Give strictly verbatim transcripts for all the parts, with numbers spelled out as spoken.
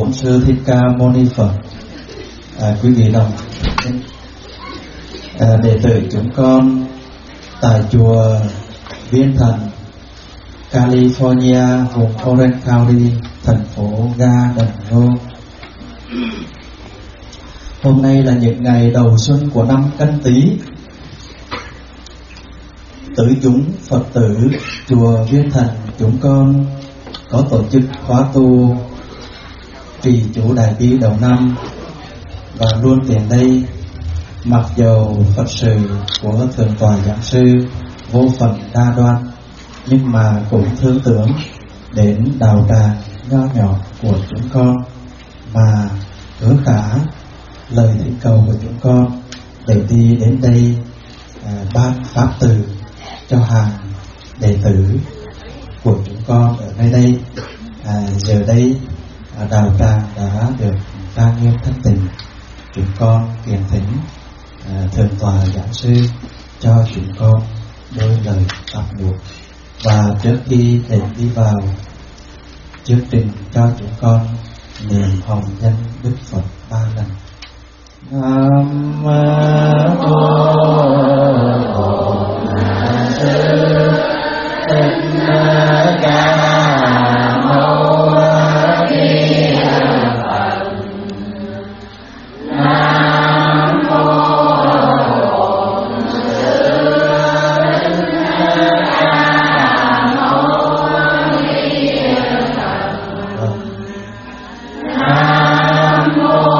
Bổn Sư Thích Ca Mâu Ni Phật. À, quý vị đồng à, đệ tử chúng con tại chùa Viên Thành, California, vùng Orange County, thành phố Gardner. Hôm nay là những ngày đầu xuân của năm Canh Tý. Tử chúng Phật tử chùa Viên Thành chúng con có tổ chức khóa tu trì chủ đại bi đầu năm, và luôn tiền đây mặc dầu Phật sự của Thượng tọa Giảng sư vô phần đa đoan, nhưng mà cũng thương tưởng đến đạo tràng nho nhỏ của chúng con, mà hứa khả lời thỉnh cầu của chúng con để đi đến đây à, ban pháp từ cho hàng đệ tử của chúng con ở nơi đây. À, giờ đây à, đạo tràng đã được trang nghiêm thanh tịnh. Chúng con kiền thỉnh à, Thượng tọa Giảng sư cho chúng con đôi lời pháp buộc. Và trước khi đến đi vào chương trình, cho chúng con niệm hồng danh Đức Phật ba lần. Nam mô Bổn Sư Thích Ca Mâu Ni Phật. Nam mô Bổn Sư Thích Ca Mâu Ni Phật. Nam mô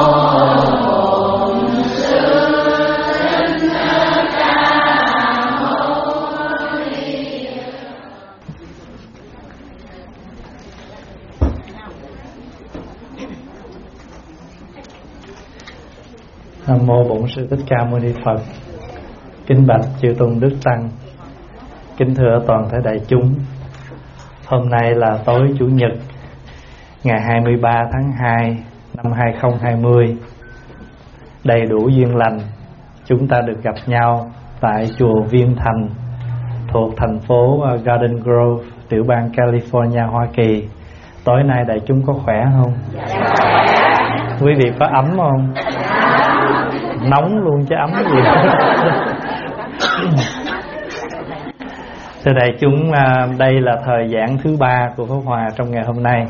Nam mô Bổn Sư Thích Ca Mâu Ni Phật. Kính bạch chư tôn đức tăng, kính thưa toàn thể đại chúng. Hôm nay là tối chủ nhật, ngày hai mươi ba tháng hai năm hai nghìn không trăm hai mươi. Đầy đủ duyên lành, chúng ta được gặp nhau tại chùa Viên Thành, thuộc thành phố Garden Grove, tiểu bang California, Hoa Kỳ. Tối nay đại chúng có khỏe không? Quý vị có ấm không? Nóng luôn chứ ấm gì. Thưa đại chúng, đây là thời giảng thứ ba của Pháp Hòa trong ngày hôm nay.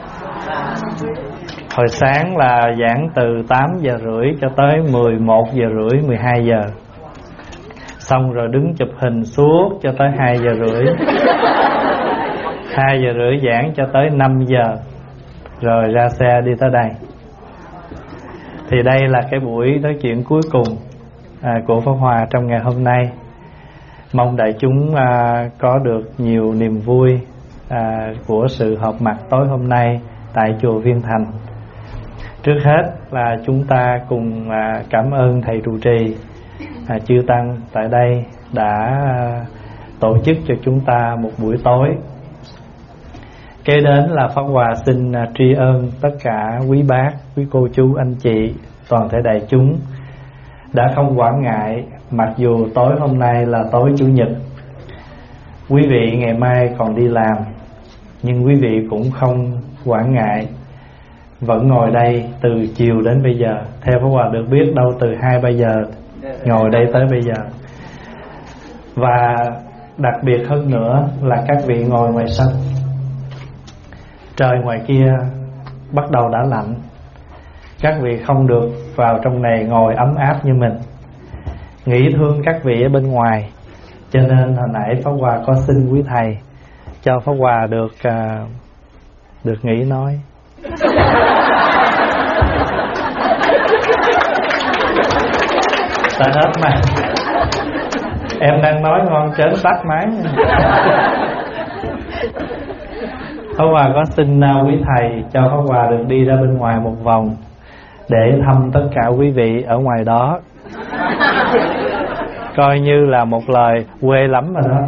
Hồi sáng là giảng từ tám giờ rưỡi cho tới mười một giờ rưỡi, mười hai giờ. Xong rồi đứng chụp hình suốt cho tới hai giờ rưỡi. hai giờ rưỡi giảng cho tới năm giờ. Rồi ra xe đi tới đây. Thì đây là cái buổi nói chuyện cuối cùng à, của Pháp Hòa trong ngày hôm nay. Mong đại chúng à, có được nhiều niềm vui à, của sự họp mặt tối hôm nay tại chùa Viên Thành. Trước hết là chúng ta cùng à, cảm ơn thầy trụ trì à, chư tăng tại đây đã à, tổ chức cho chúng ta một buổi tối. Kế đến là Pháp Hòa xin à, tri ân tất cả quý bác, quý cô chú, anh chị, toàn thể đại chúng đã không quản ngại, mặc dù tối hôm nay là tối chủ nhật, quý vị ngày mai còn đi làm, nhưng quý vị cũng không quản ngại, vẫn ngồi đây từ chiều đến bây giờ. Theo Pháp Hòa được biết đâu từ hai ba giờ ngồi đây tới bây giờ. Và đặc biệt hơn nữa là các vị ngồi ngoài sân. Trời ngoài kia bắt đầu đã lạnh, các vị không được vào trong này ngồi ấm áp như mình, nghĩ thương các vị ở bên ngoài. Cho nên hồi nãy Pháp Hòa có xin quý thầy cho Pháp Hòa được uh, được nghỉ nói. Ta hết mà. Em đang nói ngon chén tắt máy. Pháp Hòa có xin uh, quý thầy cho Pháp Hòa được đi ra bên ngoài một vòng để thăm tất cả quý vị ở ngoài đó. Coi như là một lời quê lắm rồi đó.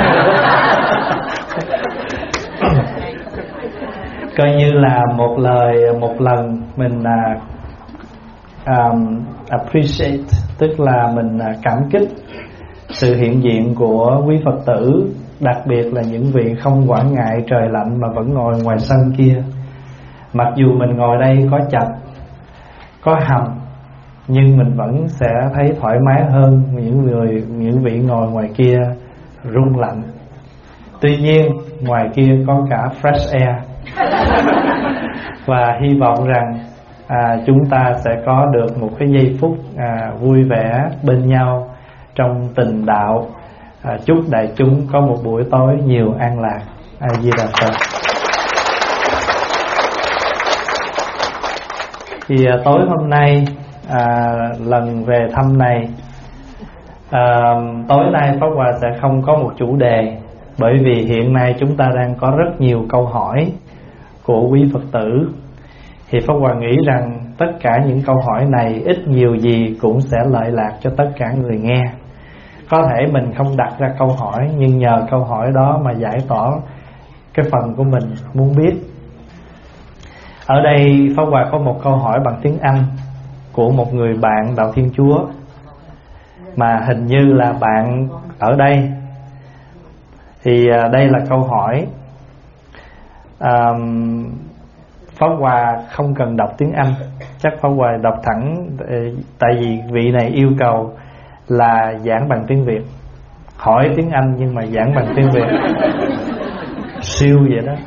Coi như là một lời, một lần mình uh, um, appreciate, tức là mình uh, cảm kích sự hiện diện của quý Phật tử, đặc biệt là những vị không quản ngại trời lạnh mà vẫn ngồi ngoài sân kia. Mặc dù mình ngồi đây có chật, có hầm, nhưng mình vẫn sẽ thấy thoải mái hơn những người những vị ngồi ngoài kia rung lạnh. Tuy nhiên ngoài kia có cả fresh air. Và hy vọng rằng à, chúng ta sẽ có được một cái giây phút à, vui vẻ bên nhau trong tình đạo. à, Chúc đại chúng có một buổi tối nhiều an lạc. A Di Đà Phật. Thì à, tối hôm nay à, lần về thăm này, à, tối nay Pháp Hòa sẽ không có một chủ đề, bởi vì hiện nay chúng ta đang có rất nhiều câu hỏi của quý Phật tử. Thì Pháp Hòa nghĩ rằng tất cả những câu hỏi này ít nhiều gì cũng sẽ lợi lạc cho tất cả người nghe. Có thể mình không đặt ra câu hỏi, nhưng nhờ câu hỏi đó mà giải tỏa cái phần của mình muốn biết. Ở đây Pháp Hòa có một câu hỏi bằng tiếng Anh của một người bạn đạo Thiên Chúa, mà hình như là bạn ở đây. Thì đây là câu hỏi. à, Pháp Hòa không cần đọc tiếng Anh, chắc Pháp Hòa đọc thẳng, tại vì vị này yêu cầu là giảng bằng tiếng Việt. Hỏi tiếng Anh nhưng mà giảng bằng tiếng Việt. Siêu vậy đó.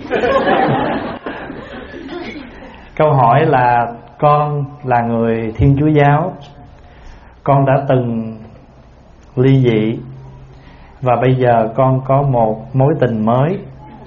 Câu hỏi là: con là người Thiên Chúa giáo, con đã từng ly dị, và bây giờ con có một mối tình mới.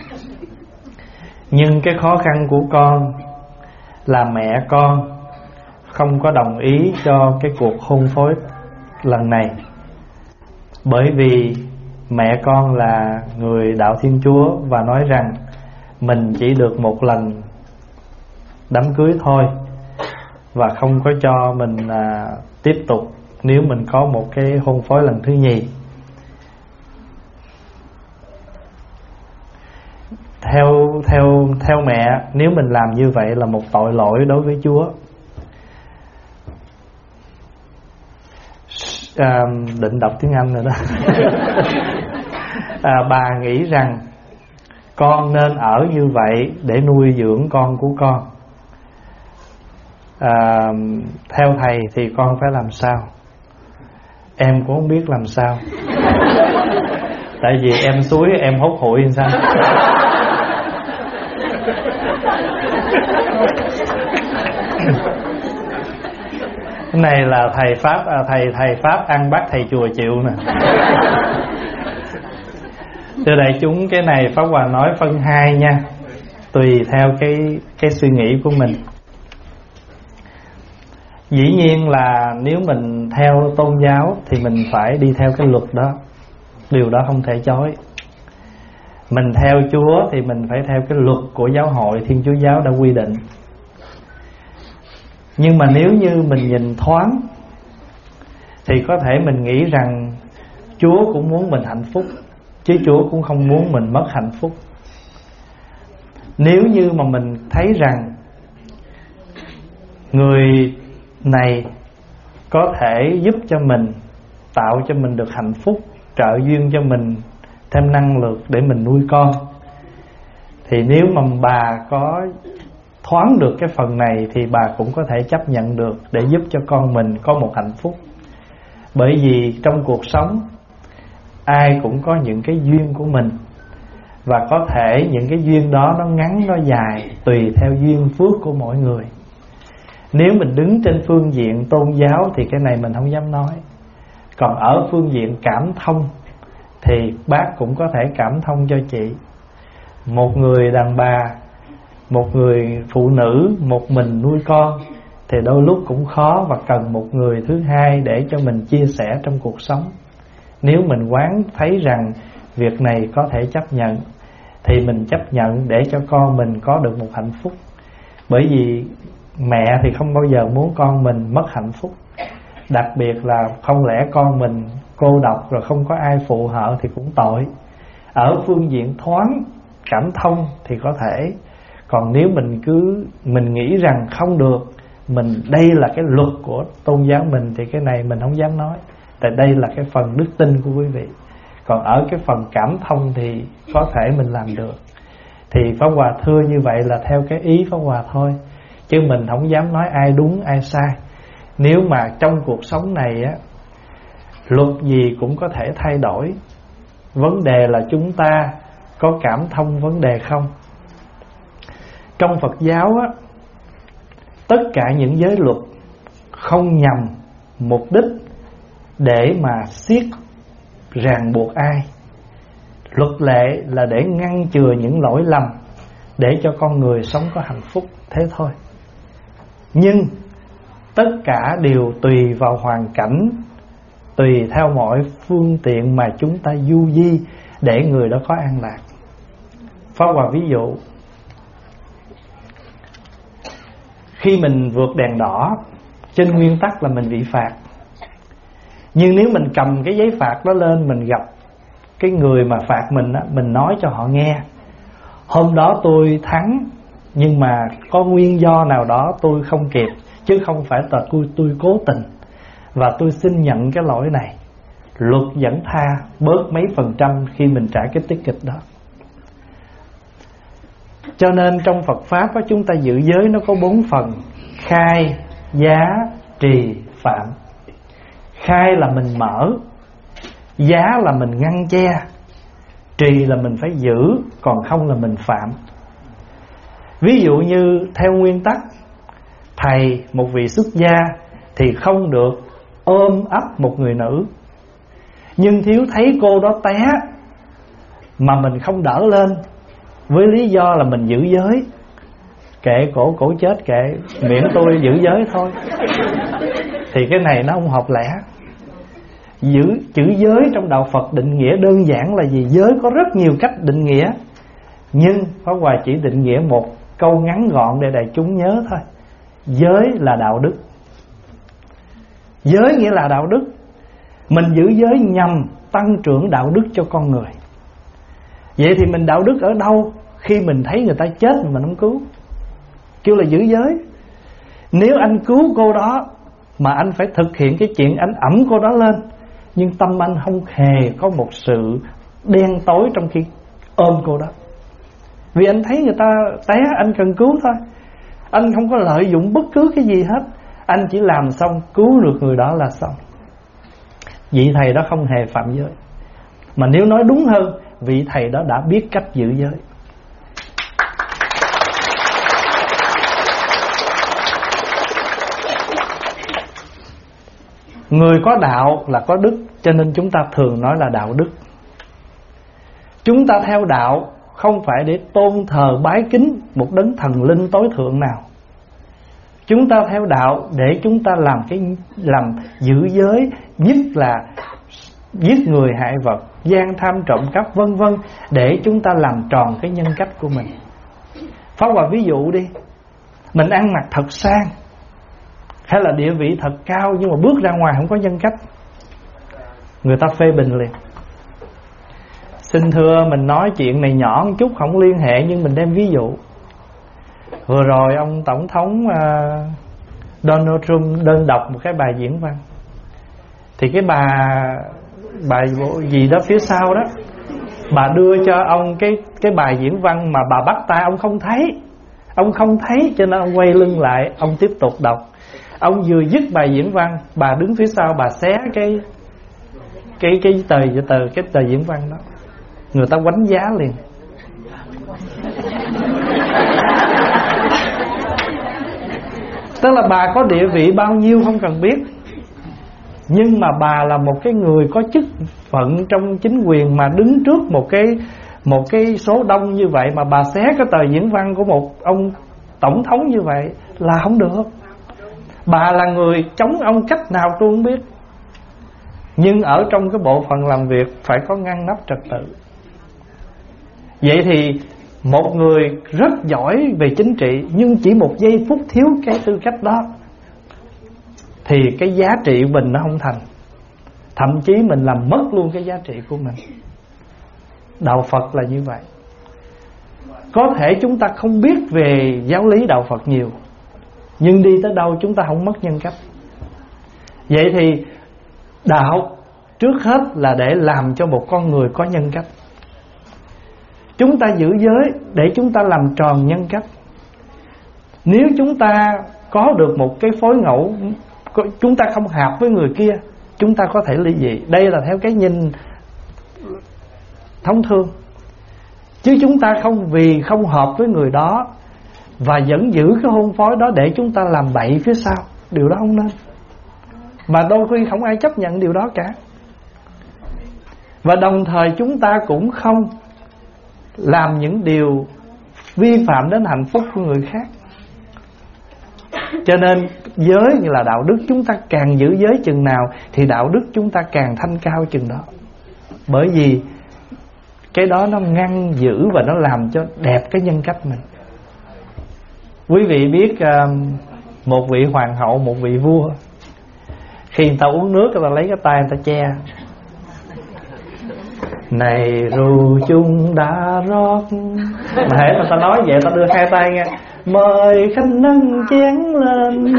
Nhưng cái khó khăn của con là mẹ con không có đồng ý cho cái cuộc hôn phối lần này. Bởi vì mẹ con là người đạo Thiên Chúa và nói rằng mình chỉ được một lần đám cưới thôi, và không có cho mình à, tiếp tục nếu mình có một cái hôn phối lần thứ nhì. Theo theo theo mẹ, nếu mình làm như vậy là một tội lỗi đối với Chúa. À, định đọc tiếng Anh rồi đó. à, bà nghĩ rằng con nên ở như vậy để nuôi dưỡng con của con. à, Theo thầy thì con phải làm sao? Em cũng không biết làm sao. Tại vì em suối em hốt hụi làm sao. Cái này là thầy Pháp à, thầy thầy Pháp ăn bắt thầy chùa chịu nè. Thưa đại chúng, cái này Pháp Hòa nói phân hai nha, tùy theo cái cái suy nghĩ của mình. Dĩ nhiên là nếu mình theo tôn giáo thì mình phải đi theo cái luật đó, điều đó không thể chối. Mình theo Chúa thì mình phải theo cái luật của giáo hội Thiên Chúa giáo đã quy định. Nhưng mà nếu như mình nhìn thoáng thì có thể mình nghĩ rằng Chúa cũng muốn mình hạnh phúc, chứ Chúa cũng không muốn mình mất hạnh phúc. Nếu như mà mình thấy rằng người này có thể giúp cho mình, tạo cho mình được hạnh phúc, trợ duyên cho mình thêm năng lượng để mình nuôi con, thì nếu mà bà có thoáng được cái phần này thì bà cũng có thể chấp nhận được để giúp cho con mình có một hạnh phúc. Bởi vì trong cuộc sống ai cũng có những cái duyên của mình, và có thể những cái duyên đó nó ngắn nó dài tùy theo duyên phước của mỗi người. Nếu mình đứng trên phương diện tôn giáo thì cái này mình không dám nói. Còn ở phương diện cảm thông thì bác cũng có thể cảm thông cho chị. Một người đàn bà, một người phụ nữ một mình nuôi con thì đôi lúc cũng khó, và cần một người thứ hai để cho mình chia sẻ trong cuộc sống. Nếu mình quán thấy rằng việc này có thể chấp nhận thì mình chấp nhận để cho con mình có được một hạnh phúc. Bởi vì mẹ thì không bao giờ muốn con mình mất hạnh phúc. Đặc biệt là không lẽ con mình cô độc rồi không có ai phụ trợ thì cũng tội. Ở phương diện thoáng cảm thông thì có thể. Còn nếu mình cứ mình nghĩ rằng không được, mình đây là cái luật của tôn giáo mình, thì cái này mình không dám nói. Tại đây là cái phần đức tin của quý vị. Còn ở cái phần cảm thông thì có thể mình làm được. Thì Pháp Hòa thưa như vậy là theo cái ý Pháp Hòa thôi, chứ mình không dám nói ai đúng ai sai. Nếu mà trong cuộc sống này á, luật gì cũng có thể thay đổi. Vấn đề là chúng ta có cảm thông vấn đề không. Trong Phật giáo á, tất cả những giới luật không nhằm mục đích để mà siết ràng buộc ai. Luật lệ là để ngăn chừa những lỗi lầm, để cho con người sống có hạnh phúc, thế thôi. Nhưng tất cả đều tùy vào hoàn cảnh, tùy theo mọi phương tiện mà chúng ta du di để người đó có an lạc. Pháp Hòa ví dụ, khi mình vượt đèn đỏ, trên nguyên tắc là mình bị phạt. Nhưng nếu mình cầm cái giấy phạt đó lên, mình gặp cái người mà phạt mình á, mình nói cho họ nghe: hôm đó tôi thắng, nhưng mà có nguyên do nào đó tôi không kịp, chứ không phải là tôi, tôi cố tình, và tôi xin nhận cái lỗi này. Luật vẫn tha bớt mấy phần trăm khi mình trả cái ticket đó. Cho nên trong Phật Pháp á, chúng ta giữ giới nó có bốn phần: khai, giá, trì, phạm. Khai là mình mở, giá là mình ngăn che, trì là mình phải giữ, còn không là mình phạm. Ví dụ như theo nguyên tắc, thầy một vị xuất gia thì không được ôm ấp một người nữ. Nhưng thiếu thấy cô đó té mà mình không đỡ lên, với lý do là mình giữ giới. Kệ cổ, cổ chết kệ, miễn tôi giữ giới thôi. Thì cái này nó không hợp lẽ. Giữ chữ giới trong đạo Phật định nghĩa đơn giản là gì? Giới có rất nhiều cách định nghĩa, nhưng Pháp Hòa chỉ định nghĩa một câu ngắn gọn để đại chúng nhớ thôi. Giới là đạo đức. Giới nghĩa là đạo đức. Mình giữ giới nhằm tăng trưởng đạo đức cho con người. Vậy thì mình đạo đức ở đâu? Khi mình thấy người ta chết mà mình không cứu, kêu là giữ giới. Nếu anh cứu cô đó mà anh phải thực hiện cái chuyện anh ẵm cô đó lên, nhưng tâm anh không hề có một sự đen tối trong khi ôm cô đó, vì anh thấy người ta té, anh cần cứu thôi. Anh không có lợi dụng bất cứ cái gì hết, anh chỉ làm xong cứu được người đó là xong. Vị thầy đó không hề phạm giới, mà nếu nói đúng hơn, vị thầy đó đã biết cách giữ giới. Người có đạo là có đức, cho nên chúng ta thường nói là đạo đức. Chúng ta theo đạo không phải để tôn thờ bái kính một đấng thần linh tối thượng nào. Chúng ta theo đạo để chúng ta làm cái làm giữ giới, nhất là giết người hại vật, gian tham trộm cắp vân vân, để chúng ta làm tròn cái nhân cách của mình. Pháp Hòa ví dụ đi, mình ăn mặc thật sang, hay là địa vị thật cao, nhưng mà bước ra ngoài không có nhân cách, người ta phê bình liền. Xin thưa, mình nói chuyện này nhỏ một chút không liên hệ, nhưng mình đem ví dụ. Vừa rồi ông Tổng thống uh, Donald Trump đơn đọc một cái bài diễn văn. Thì cái bà Bà gì đó phía sau đó, bà đưa cho ông cái, cái bài diễn văn mà bà bắt tay ông không thấy. Ông không thấy cho nên ông quay lưng lại, ông tiếp tục đọc. Ông vừa dứt bài diễn văn, bà đứng phía sau, bà xé cái Cái cái tờ tờ cái tờ diễn văn đó. Người ta quánh giá liền. Tức là bà có địa vị bao nhiêu không cần biết, nhưng mà bà là một cái người có chức phận trong chính quyền, mà đứng trước một cái một cái số đông như vậy mà bà xé cái tờ diễn văn của một ông tổng thống như vậy là không được. Bà là người chống ông cách nào tôi không biết, nhưng ở trong cái bộ phận làm việc phải có ngăn nắp trật tự. Vậy thì một người rất giỏi về chính trị, nhưng chỉ một giây phút thiếu cái tư cách đó thì cái giá trị mình nó không thành, thậm chí mình làm mất luôn cái giá trị của mình. Đạo Phật là như vậy. Có thể chúng ta không biết về giáo lý đạo Phật nhiều, nhưng đi tới đâu chúng ta không mất nhân cách. Vậy thì đạo trước hết là để làm cho một con người có nhân cách. Chúng ta giữ giới để chúng ta làm tròn nhân cách. Nếu chúng ta có được một cái phối ngẫu, chúng ta không hợp với người kia, chúng ta có thể ly dị. Đây là theo cái nhìn thông thường. Chứ chúng ta không vì không hợp với người đó và vẫn giữ cái hôn phối đó để chúng ta làm bậy phía sau. Điều đó không nên. Mà đôi khi không ai chấp nhận điều đó cả. Và đồng thời chúng ta cũng không làm những điều vi phạm đến hạnh phúc của người khác. Cho nên giới như là đạo đức, chúng ta càng giữ giới chừng nào thì đạo đức chúng ta càng thanh cao chừng đó. Bởi vì cái đó nó ngăn giữ và nó làm cho đẹp cái nhân cách mình. Quý vị biết một vị hoàng hậu, một vị vua, khi người ta uống nước, người ta lấy cái tay người ta che. Này rượu chung đã rót. Mà hễ mà ta nói vậy, ta đưa hai tay nghe, mời khách nâng chén lên.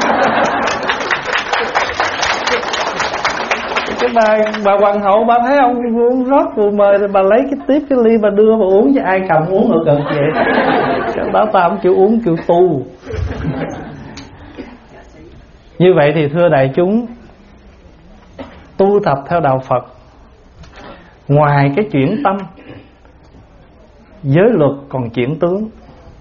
Cái bà, bà hoàng hậu, bà thấy ông uống rót vừa mời, rồi bà lấy cái tiếp cái ly, bà đưa bà uống, cho ai cầm uống ở gần vậy. Cái đó ta không chịu uống, chịu tu. Như vậy thì thưa đại chúng, tu tập theo đạo Phật, ngoài cái chuyển tâm, giới luật còn chuyển tướng.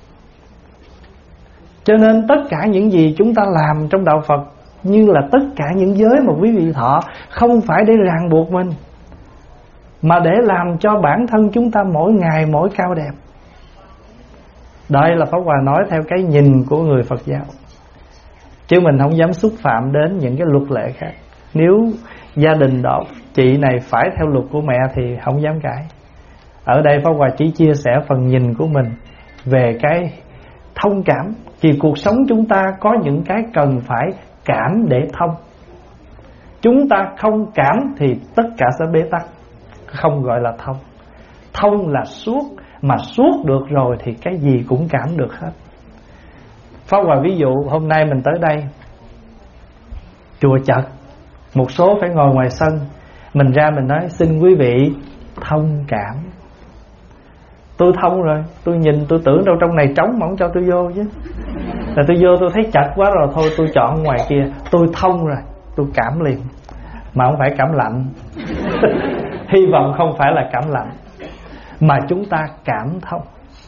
Cho nên tất cả những gì chúng ta làm trong đạo Phật, như là tất cả những giới mà quý vị thọ, không phải để ràng buộc mình, mà để làm cho bản thân chúng ta mỗi ngày mỗi cao đẹp. Đây là Pháp Hòa nói theo cái nhìn của người Phật giáo, chứ mình không dám xúc phạm đến những cái luật lệ khác. Nếu gia đình đó chị này phải theo luật của mẹ thì không dám cãi. Ở đây Pháp Hòa chỉ chia sẻ phần nhìn của mình về cái thông cảm. Vì cuộc sống chúng ta có những cái cần phải cảm để thông. Chúng ta không cảm thì tất cả sẽ bế tắc, không gọi là thông. Thông là suốt, mà suốt được rồi thì cái gì cũng cảm được hết. Pháp Hòa ví dụ hôm nay mình tới đây, chùa chật, một số phải ngồi ngoài sân, mình ra mình nói xin quý vị thông cảm. Tôi thông rồi, tôi nhìn tôi tưởng đâu trong này trống mà không cho tôi vô chứ. Là tôi vô tôi thấy chật quá rồi, thôi tôi chọn ngoài kia. Tôi thông rồi, tôi cảm liền. Mà không phải cảm lạnh. Hy vọng không phải là cảm lạnh, mà chúng ta cảm thông.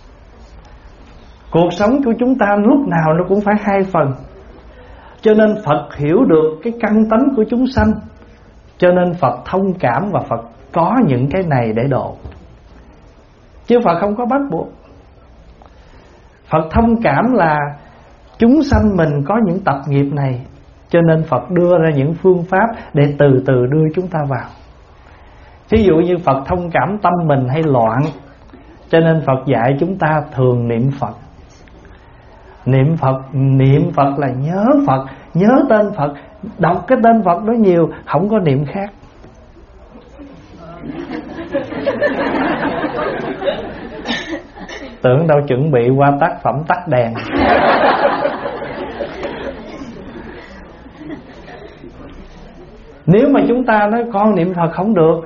Cuộc sống của chúng ta lúc nào nó cũng phải hai phần. Cho nên Phật hiểu được cái căn tánh của chúng sanh, cho nên Phật thông cảm và Phật có những cái này để độ. Chứ Phật không có bắt buộc. Phật thông cảm là chúng sanh mình có những tập nghiệp này, cho nên Phật đưa ra những phương pháp để từ từ đưa chúng ta vào. Ví dụ như Phật thông cảm tâm mình hay loạn, cho nên Phật dạy chúng ta thường niệm Phật. Niệm Phật, niệm Phật là nhớ Phật, nhớ tên Phật, đọc cái tên Phật đó nhiều, không có niệm khác. Tưởng đâu chuẩn bị qua tác phẩm tắt đèn. Nếu mà chúng ta nói con niệm Phật không được,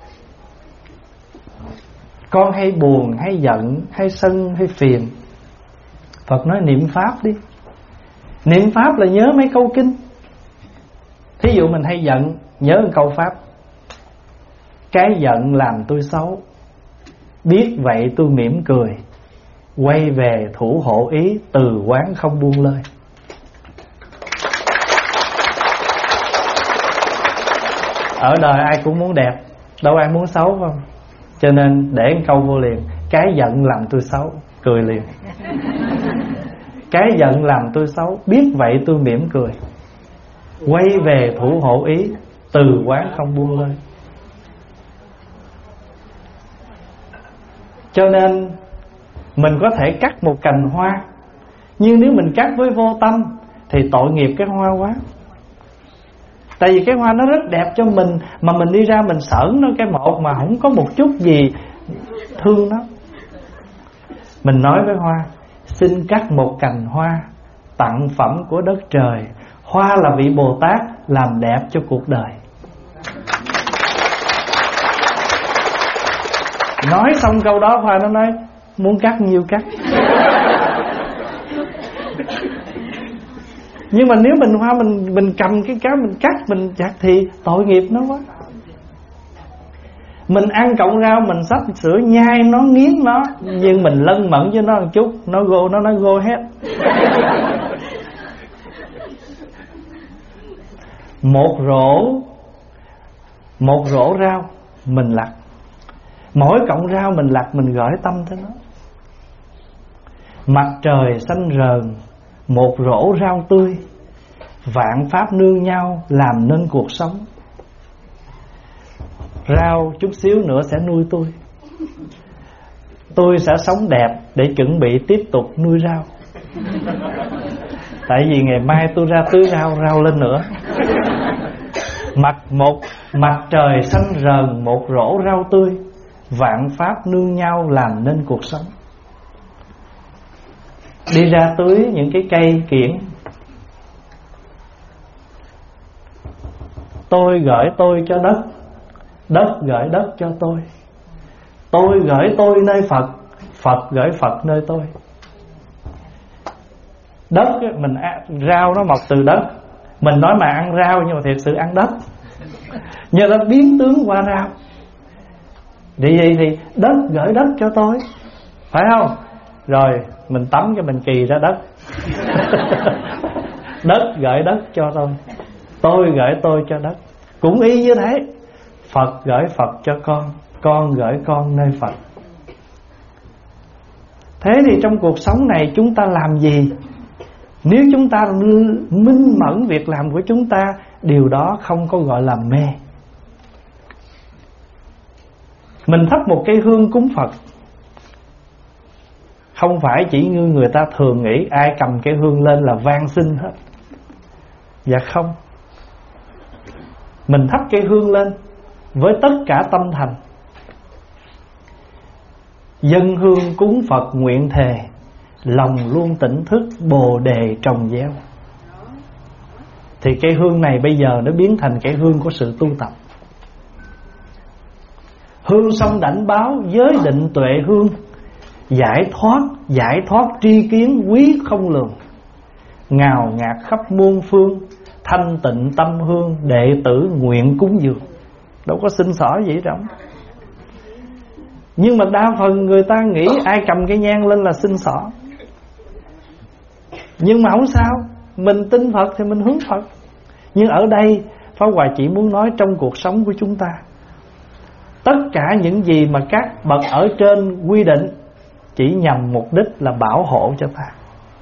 con hay buồn, hay giận, hay sân, hay phiền, Phật nói niệm Pháp đi. Niệm Pháp là nhớ mấy câu kinh. Thí dụ mình hay giận, nhớ một câu Pháp: cái giận làm tôi xấu, biết vậy tôi mỉm cười, quay về thủ hộ ý, từ quán không buông lơi. Ở đời ai cũng muốn đẹp, đâu ai muốn xấu không? Cho nên để một câu vô liền: cái giận làm tôi xấu, cười liền. Cái giận làm tôi xấu, biết vậy tôi mỉm cười, quay về thủ hộ ý, từ quán không buông lơi. Cho nên mình có thể cắt một cành hoa, nhưng nếu mình cắt với vô tâm thì tội nghiệp cái hoa quá. Tại vì cái hoa nó rất đẹp cho mình, mà mình đi ra mình sởn nó cái một mà không có một chút gì thương nó. Mình nói với hoa: xin cắt một cành hoa, tặng phẩm của đất trời. Hoa là vị Bồ Tát làm đẹp cho cuộc đời. Nói xong câu đó Khoa nó nói muốn cắt nhiêu cắt. Nhưng mà nếu mình Hoa mình mình cầm cái cá mình cắt mình chặt thì tội nghiệp nó quá. Mình ăn cọng rau mình xách sữa nhai nó nghiến nó, nhưng mình lân mẫn với nó một chút, nó go nó nói go hết. Một rổ Một rổ rau mình lặt, mỗi cọng rau mình lặt mình gửi tâm tới nó. Mặt trời xanh rờn, một rổ rau tươi, vạn pháp nương nhau làm nên cuộc sống. Rau chút xíu nữa sẽ nuôi tôi, tôi sẽ sống đẹp để chuẩn bị tiếp tục nuôi rau. Tại vì ngày mai tôi ra tưới rau, rau lên nữa. Mặt một mặt trời xanh rờn, một rổ rau tươi, vạn pháp nương nhau làm nên cuộc sống. Đi ra tưới những cái cây kiểng, tôi gửi tôi cho đất, đất gửi đất cho tôi, tôi gửi tôi nơi Phật, Phật gửi Phật nơi tôi. Đất mình rau nó mọc từ đất, mình nói mà ăn rau nhưng mà thiệt sự ăn đất, nhờ nó biến tướng qua rau. Vì vậy thì đất gửi đất cho tôi, phải không? Rồi mình tắm cho mình kỳ ra đất. Đất gửi đất cho tôi, tôi gửi tôi cho đất. Cũng y như thế, Phật gửi Phật cho con, con gửi con nơi Phật. Thế thì trong cuộc sống này chúng ta làm gì? Nếu chúng ta minh mẫn việc làm của chúng ta, điều đó không có gọi là mê. Mình thắp một cây hương cúng Phật, không phải chỉ như người ta thường nghĩ ai cầm cây hương lên là van xin hết. Dạ không. Mình thắp cây hương lên với tất cả tâm thành, dâng hương cúng Phật nguyện thề, lòng luôn tỉnh thức bồ đề trồng gieo. Thì cây hương này bây giờ nó biến thành cây hương của sự tu tập. Hương sông đảnh báo giới định tuệ hương, giải thoát, giải thoát tri kiến quý không lường. Ngào ngạt khắp muôn phương, thanh tịnh tâm hương, đệ tử nguyện cúng dường. Đâu có xin xỏ gì đâu. Nhưng mà đa phần người ta nghĩ ai cầm cái nhang lên là xin xỏ. Nhưng mà không sao, mình tin Phật thì mình hướng Phật. Nhưng ở đây Pháp Hòa chỉ muốn nói trong cuộc sống của chúng ta, tất cả những gì mà các bậc ở trên quy định chỉ nhằm mục đích là bảo hộ cho ta.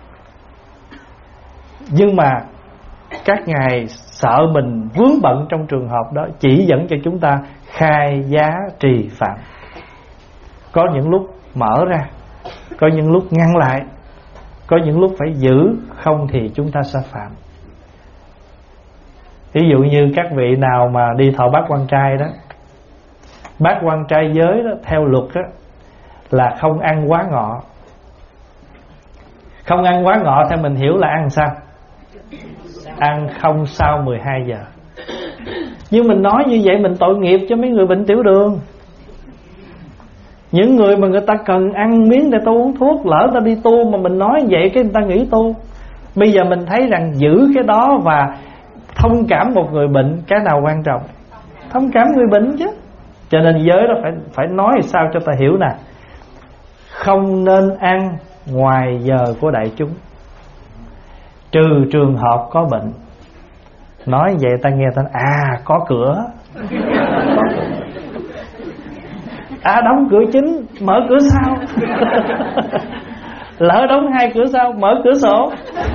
Nhưng mà các ngài sợ mình vướng bận trong trường hợp đó, chỉ dẫn cho chúng ta khai giá trì phạm. Có những lúc mở ra, có những lúc ngăn lại, có những lúc phải giữ, không thì chúng ta sẽ phạm. Ví dụ như các vị nào mà đi thọ bát quan trai đó, bát quan trai giới đó, theo luật đó, là không ăn quá ngọ. Không ăn quá ngọ theo mình hiểu là ăn sao? Ăn không sau mười hai giờ. Nhưng mình nói như vậy mình tội nghiệp cho mấy người bệnh tiểu đường. Những người mà người ta cần ăn miếng để ta uống thuốc, lỡ ta đi tu mà mình nói vậy cái người ta nghĩ tu. Bây giờ mình thấy rằng giữ cái đó và thông cảm một người bệnh, cái nào quan trọng? Thông cảm người bệnh chứ. Cho nên giới đó phải phải nói sao cho ta hiểu nè. Không nên ăn ngoài giờ của đại chúng, trừ trường hợp có bệnh. Nói vậy ta nghe ta à có cửa. Có cửa. À đóng cửa chính, mở cửa sau. Lỡ đóng hai cửa sau, mở cửa sổ.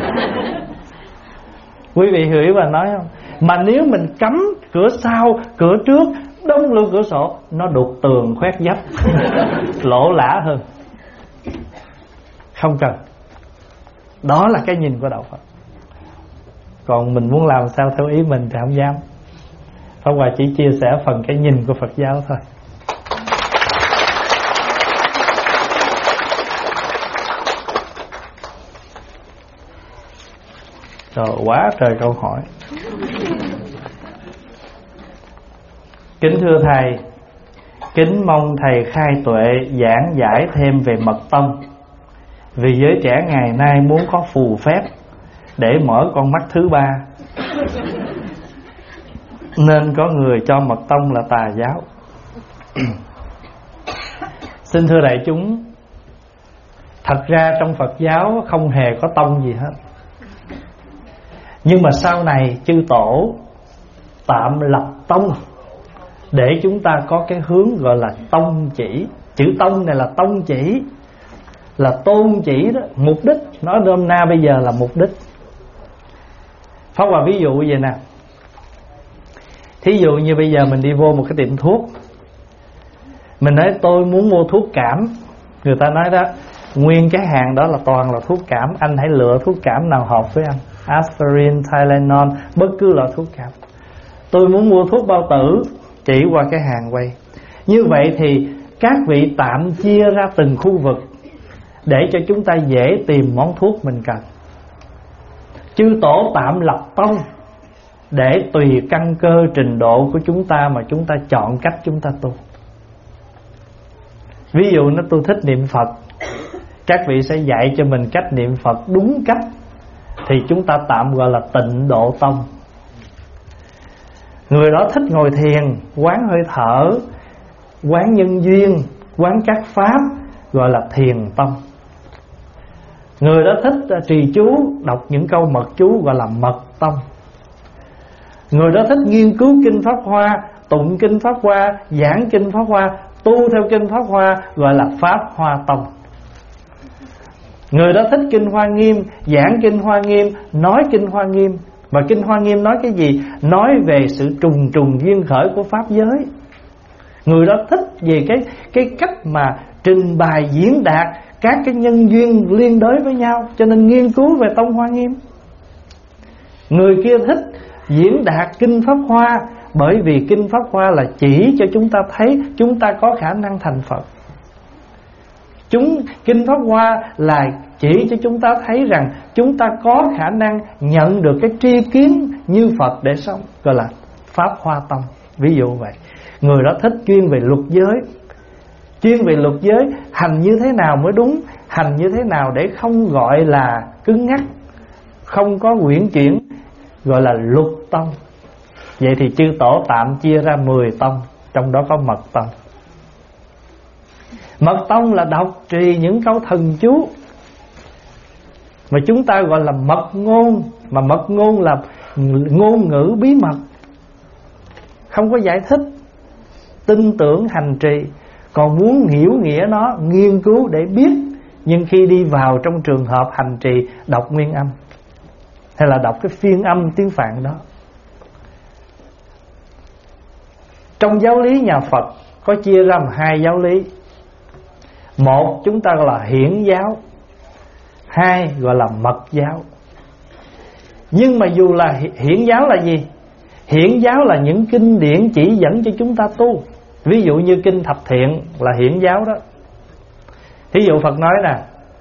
Quý vị hiểu và nói không? Mà nếu mình cấm cửa sau, cửa trước, đóng luôn cửa sổ, nó đục tường khoét vách, lỗ lã hơn. Không cần. Đó là cái nhìn của đạo Phật. Còn mình muốn làm sao theo ý mình thì không dám. Pháp Hòa chỉ chia sẻ phần cái nhìn của Phật giáo thôi. Rồi quá trời câu hỏi. Kính thưa Thầy, kính mong thầy khai tuệ giảng giải thêm về mật tông. Vì giới trẻ ngày nay muốn có phù phép để mở con mắt thứ ba, nên có người cho mật tông là tà giáo. Xin thưa đại chúng, thật ra trong Phật giáo không hề có tông gì hết. Nhưng mà sau này chư tổ tạm lập tông để chúng ta có cái hướng gọi là tông chỉ. Chữ tông này là tông chỉ, là tôn chỉ đó, mục đích. Nói nôm na bây giờ là mục đích. Pháp Hòa ví dụ vậy nè. Thí dụ như bây giờ mình đi vô một cái tiệm thuốc, mình nói tôi muốn mua thuốc cảm. Người ta nói đó, nguyên cái hàng đó là toàn là thuốc cảm, anh hãy lựa thuốc cảm nào hợp với anh. Aspirin, Tylenol, bất cứ loại thuốc cảm. Tôi muốn mua thuốc bao tử, chỉ qua cái hàng quay. Như vậy thì các vị tạm chia ra từng khu vực để cho chúng ta dễ tìm món thuốc mình cần. Chư tổ tạm lập tông để tùy căn cơ trình độ của chúng ta mà chúng ta chọn cách chúng ta tu. Ví dụ nó tôi thích niệm Phật, các vị sẽ dạy cho mình cách niệm Phật đúng cách, thì chúng ta tạm gọi là Tịnh Độ Tông. Người đó thích ngồi thiền, quán hơi thở, quán nhân duyên, quán các pháp, gọi là Thiền Tông. Người đó thích trì chú, đọc những câu mật chú, gọi là Mật Tông. Người đó thích nghiên cứu kinh Pháp Hoa, tụng kinh Pháp Hoa, giảng kinh Pháp Hoa, tu theo kinh Pháp Hoa, gọi là Pháp Hoa Tông. Người đó thích kinh Hoa Nghiêm, giảng kinh Hoa Nghiêm, nói kinh Hoa Nghiêm. Mà kinh Hoa Nghiêm nói cái gì? Nói về sự trùng trùng duyên khởi của Pháp giới. Người đó thích về cái, cái cách mà trình bày diễn đạt các cái nhân duyên liên đới với nhau, cho nên nghiên cứu về tông Hoa Nghiêm. Người kia thích diễn đạt kinh Pháp Hoa, bởi vì kinh Pháp Hoa là chỉ cho chúng ta thấy chúng ta có khả năng thành Phật. Chúng kinh Pháp Hoa là chỉ cho chúng ta thấy rằng chúng ta có khả năng nhận được cái tri kiến như Phật để sống, gọi là Pháp Hoa Tông. Ví dụ vậy. Người đó thích chuyên về luật giới, chuyên về luật giới, hành như thế nào mới đúng, hành như thế nào để không gọi là cứng ngắc, không có quyển chuyển, gọi là luật tông. Vậy thì chư tổ tạm chia ra mười tông, trong đó có Mật Tông. Mật Tông là đọc trì những câu thần chú mà chúng ta gọi là mật ngôn. Mà mật ngôn là ngôn ngữ bí mật, không có giải thích, tin tưởng hành trì. Còn muốn hiểu nghĩa nó, nghiên cứu để biết, nhưng khi đi vào trong trường hợp hành trì, đọc nguyên âm hay là đọc cái phiên âm tiếng Phạn đó. Trong giáo lý nhà Phật có chia ra hai giáo lý. Một chúng ta gọi là hiển giáo, hai gọi là mật giáo. Nhưng mà dù là hiển giáo là gì? Hiển giáo là những kinh điển chỉ dẫn cho chúng ta tu. Ví dụ như kinh Thập Thiện là hiển giáo đó. Thí dụ Phật nói nè,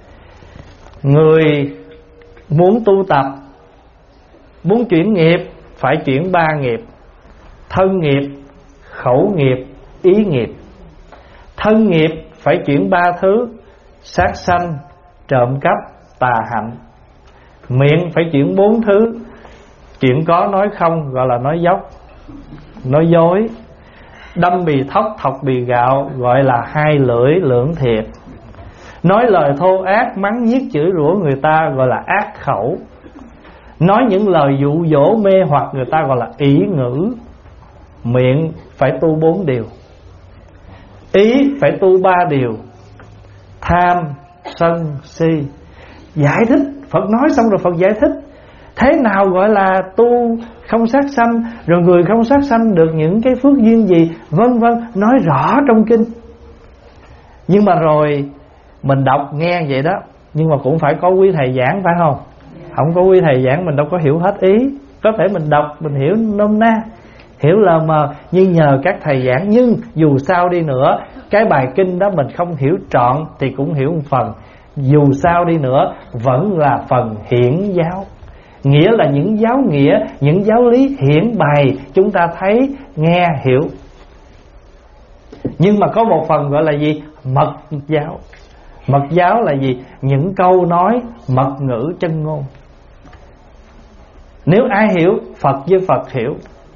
người muốn tu tập, muốn chuyển nghiệp, phải chuyển ba nghiệp: thân nghiệp, khẩu nghiệp, ý nghiệp. Thân nghiệp phải chuyển ba thứ: sát sanh, trộm cắp, tà hạnh. Miệng phải chuyển bốn thứ: chuyện có nói không, gọi là nói dốc, nói dối. Đâm bì thóc, thọc bì gạo, gọi là hai lưỡi lưỡng thiệt. Nói lời thô ác, mắng nhiếc chửi rủa người ta, gọi là ác khẩu. Nói những lời dụ dỗ mê hoặc người ta, gọi là ỷ ngữ. Miệng phải tu bốn điều, ý phải tu ba điều: tham, sân, si. Giải thích, Phật nói xong rồi Phật giải thích thế nào gọi là tu không sát sanh, rồi người không sát sanh được những cái phước duyên gì, vân vân, nói rõ trong kinh. Nhưng mà rồi mình đọc nghe vậy đó, nhưng mà cũng phải có quý thầy giảng, phải không? Không có quý thầy giảng mình đâu có hiểu hết ý. Có thể mình đọc mình hiểu nôm na, hiểu lờ mờ, nhưng nhờ các thầy giảng. Nhưng dù sao đi nữa, cái bài kinh đó mình không hiểu trọn thì cũng hiểu một phần. Dù sao đi nữa vẫn là phần hiển giáo, nghĩa là những giáo nghĩa, những giáo lý hiển bày chúng ta thấy, nghe, hiểu. Nhưng mà có một phần gọi là gì? Mật giáo. Mật giáo là gì? Những câu nói mật ngữ chân ngôn. Nếu ai hiểu, Phật với Phật hiểu,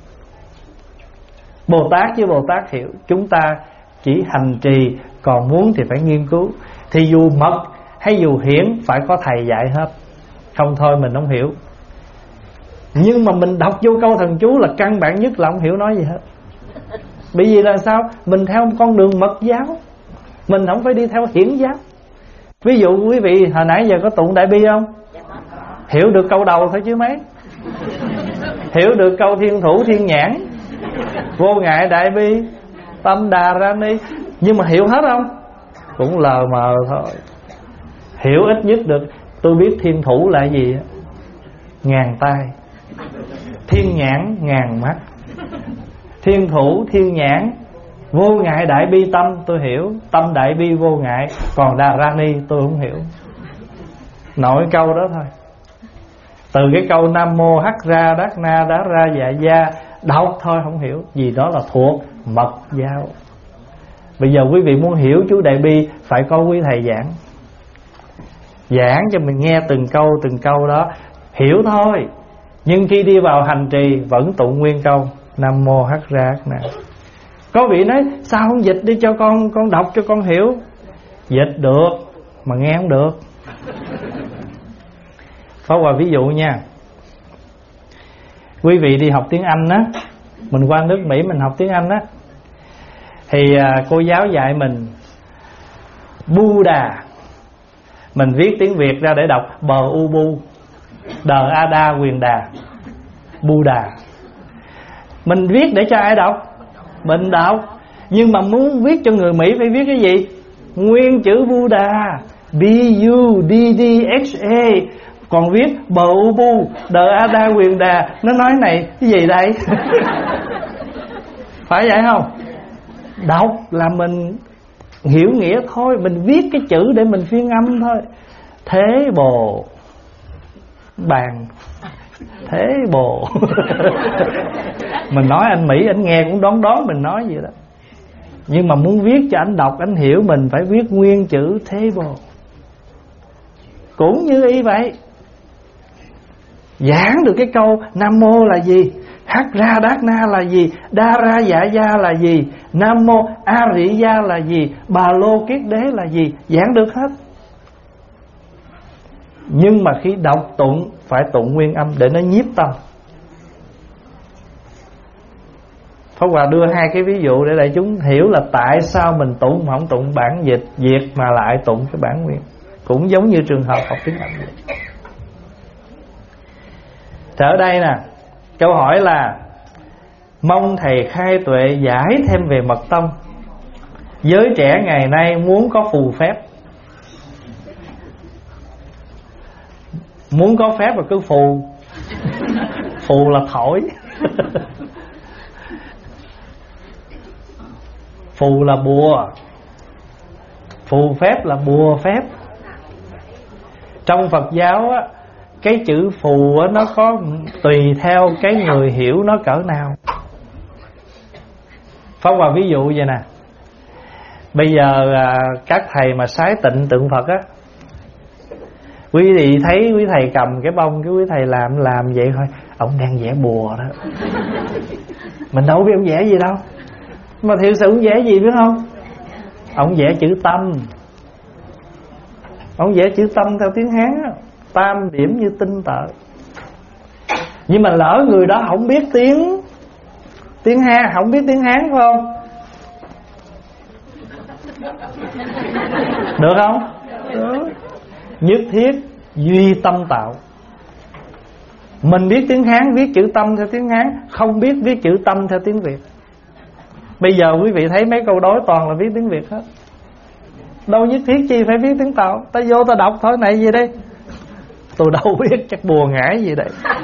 Bồ Tát với Bồ Tát hiểu. Chúng ta chỉ hành trì, còn muốn thì phải nghiên cứu. Thì dù mật hay dù hiển phải có thầy dạy hết, không thôi mình không hiểu. Nhưng mà mình đọc vô câu thần chú là căn bản nhất là không hiểu nói gì hết. Bởi vì là sao? Mình theo một con đường mật giáo, mình không phải đi theo hiển giáo. Ví dụ quý vị hồi nãy giờ có tụng Đại Bi không? Hiểu được câu đầu thôi chứ mấy. Hiểu được câu Thiên Thủ Thiên Nhãn, Vô Ngại Đại Bi, Tâm Đà Ra Ni. Nhưng mà hiểu hết không? Cũng lờ mờ thôi. Hiểu ít nhất được, tôi biết Thiên Thủ là gì, ngàn tai, Thiên Nhãn ngàn mắt. Thiên Thủ Thiên Nhãn, Vô Ngại Đại Bi Tâm tôi hiểu, Tâm Đại Bi Vô Ngại. Còn Đà Ra Ni tôi không hiểu. Nội câu đó thôi. Từ cái câu Nam Mô Hắc Ra Đát Na Đá Ra Dạ Gia đọc thôi không hiểu, vì đó là thuộc mật giáo. Bây giờ quý vị muốn hiểu chú Đại Bi phải có quý thầy giảng, giảng cho mình nghe từng câu từng câu đó, hiểu thôi. Nhưng khi đi vào hành trì vẫn tụng nguyên câu Nam Mô Hắc Ra Đát Na. Có vị nói sao không dịch đi cho con, con đọc cho con hiểu. Dịch được mà nghe không được. Pháp Hòa ví dụ nha. Quý vị đi học tiếng Anh á, mình qua nước Mỹ mình học tiếng Anh á, thì à, cô giáo dạy mình Buddha, mình viết tiếng Việt ra để đọc bờ u bu, đờ a đa quyền đà, Buddha. Mình viết để cho ai đọc? Mình đọc. Nhưng mà muốn viết cho người Mỹ phải viết cái gì? Nguyên chữ Buddha, B U D D H A. Còn viết bờ u bu, đờ a đa quyền đà, nó nói này cái gì đây? Phải vậy không? Đọc là mình hiểu nghĩa thôi, mình viết cái chữ để mình phiên âm thôi. Thế bồ bàn, thế bồ. Mình nói anh Mỹ anh nghe cũng đoán đoán mình nói vậy đó. Nhưng mà muốn viết cho anh đọc anh hiểu, mình phải viết nguyên chữ thế bồ. Cũng như y vậy. Giảng được cái câu Nam Mô là gì, Hắc Ra Đát Na là gì, Đa Ra Dạ Gia là gì, Nam Mô A Rị Gia là gì, Bà Lô Kiết Đế là gì, giảng được hết. Nhưng mà khi đọc tụng phải tụng nguyên âm để nó nhiếp tâm. Pháp Hòa đưa hai cái ví dụ để đại chúng hiểu là tại sao mình tụng mà không tụng bản dịch Việt mà lại tụng cái bản nguyên. Cũng giống như trường hợp học tiếng Anh vậy. Ở đây nè, câu hỏi là mong thầy khai tuệ giải thêm về mật tông. Giới trẻ ngày nay muốn có phù phép, muốn có phép mà cứ phù. Phù là thổi. Phù là bùa, phù phép là bùa phép. Trong Phật giáo á, cái chữ phù á, nó có tùy theo cái người hiểu nó cỡ nào. Pháp Hòa ví dụ vậy nè. Bây giờ à, các thầy mà sái tịnh tượng Phật á, quý vị thấy quý thầy cầm cái bông, cái quý thầy làm làm vậy thôi, ông đang vẽ bùa đó. Mình đâu biết ông vẽ gì đâu, mà thiệt sự ông vẽ gì biết không? Ông vẽ chữ tâm. Ông vẽ chữ tâm theo tiếng Hán á, tam điểm như tinh tợ. Nhưng mà lỡ người đó không biết tiếng tiếng Hán, không biết tiếng Hán phải không? Được không? Được. Nhất thiết duy tâm tạo. Mình biết tiếng Hán viết chữ tâm theo tiếng Hán, không biết viết chữ tâm theo tiếng Việt. Bây giờ quý vị thấy mấy câu đối toàn là viết tiếng Việt hết. Đâu nhất thiết chi phải viết tiếng Tàu. Ta vô ta đọc thôi, này gì đây? Tôi đâu biết, chắc bùa ngải gì đây.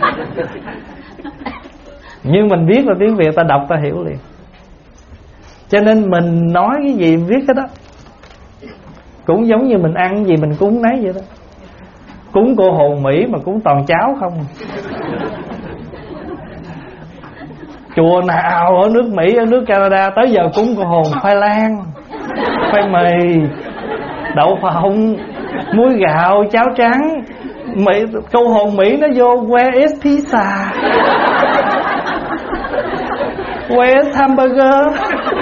Nhưng mình viết là tiếng Việt, ta đọc ta hiểu liền. Cho nên mình nói cái gì mình viết cái đó. Cũng giống như mình ăn cái gì mình cúng nấy vậy đó. Cúng cô hồn Mỹ mà cúng toàn cháo không. Chùa nào ở nước Mỹ, ở nước Canada tới giờ cúng cô hồn khoai lang, khoai mì, đậu phộng, muối gạo, cháo trắng. Mỹ, câu hồn Mỹ nó vô where is pizza, where is hamburger.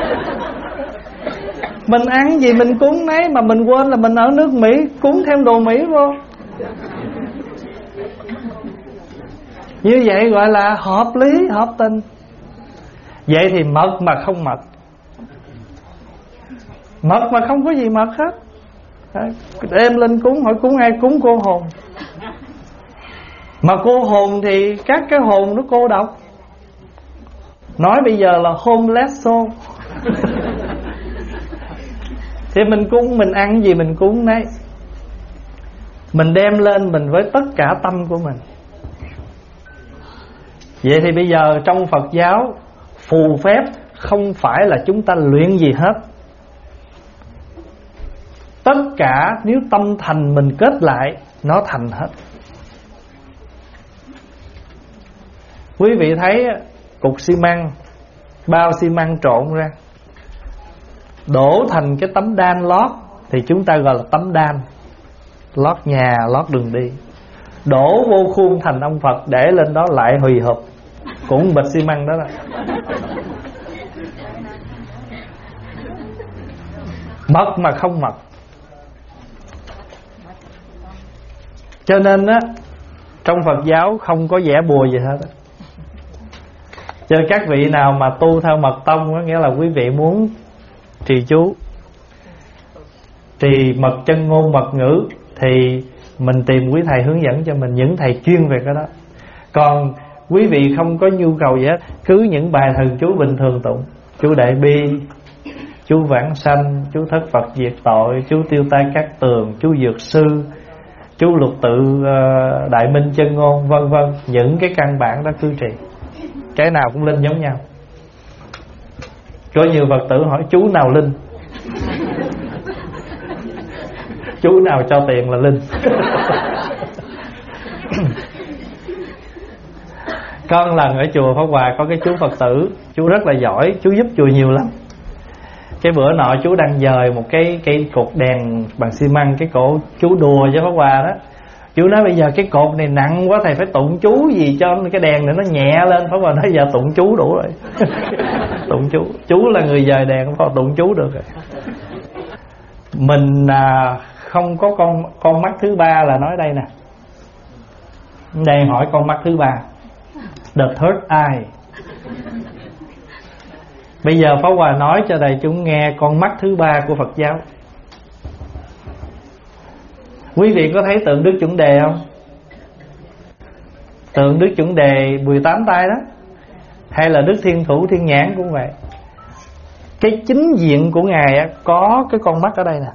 Mình ăn gì mình cúng nấy, mà mình quên là mình ở nước Mỹ, cúng thêm đồ Mỹ vô. Như vậy gọi là hợp lý, hợp tình. Vậy thì mật mà không mật, mật mà không có gì mật hết. Đem lên cúng, hỏi cúng ai? Cúng cô hồn. Mà cô hồn thì các cái hồn nó cô độc. Nói bây giờ là homeless soul. Thì mình cúng, mình ăn gì mình cúng đấy. Mình đem lên mình với tất cả tâm của mình. Vậy thì bây giờ trong Phật giáo, phù phép không phải là chúng ta luyện gì hết. Tất cả nếu tâm thành mình kết lại, nó thành hết. Quý vị thấy cục xi măng, bao xi măng trộn ra, đổ thành cái tấm đan lót, thì chúng ta gọi là tấm đan, lót nhà, lót đường đi. Đổ vô khuôn thành ông Phật, để lên đó lại hùy hụp, cũng bịch xi măng đó đó. Mật mà không mật. Cho nên á, trong Phật giáo không có vẽ bùa gì hết. Cho các vị nào mà tu theo mật tông á, nghĩa là quý vị muốn trì chú, trì mật chân ngôn mật ngữ, thì mình tìm quý thầy hướng dẫn cho mình, những thầy chuyên về cái đó. Còn quý vị không có nhu cầu gì hết, cứ những bài thần chú bình thường tụng. Chú Đại Bi, chú Vãng Sanh, chú Thất Phật Diệt Tội, chú Tiêu Tai Cát Tường, chú Dược Sư, chú Lục Tự uh, Đại Minh Chân Ngôn, vân vân. Những cái căn bản đó cứ trì, cái nào cũng linh giống nhau. Có nhiều Phật tử hỏi chú nào linh, chú nào cho tiền là linh. Có một lần ở chùa Pháp Hòa có cái chú Phật tử, chú rất là giỏi, chú giúp chùa nhiều lắm. Cái bữa nọ chú đang dời một cái cái cột đèn bằng xi măng, cái cổ chú đùa với Pháp Hòa đó. Chú nói bây giờ cái cột này nặng quá, thầy phải tụng chú gì cho cái đèn này nó nhẹ lên. Pháp Hòa nói giờ tụng chú đủ rồi. Tụng chú, chú là người dời đèn, không có tụng chú được rồi. Mình à, không có con con mắt thứ ba là nói đây nè. Đây hỏi con mắt thứ ba, the third eye. Bây giờ Pháp Hòa nói cho đại chúng nghe con mắt thứ ba của Phật giáo. Quý vị có thấy tượng Đức Chuẩn Đề không? Tượng Đức Chuẩn Đề mười tám tay đó, hay là Đức Thiên Thủ Thiên Nhãn cũng vậy. Cái chính diện của Ngài có cái con mắt ở đây nè.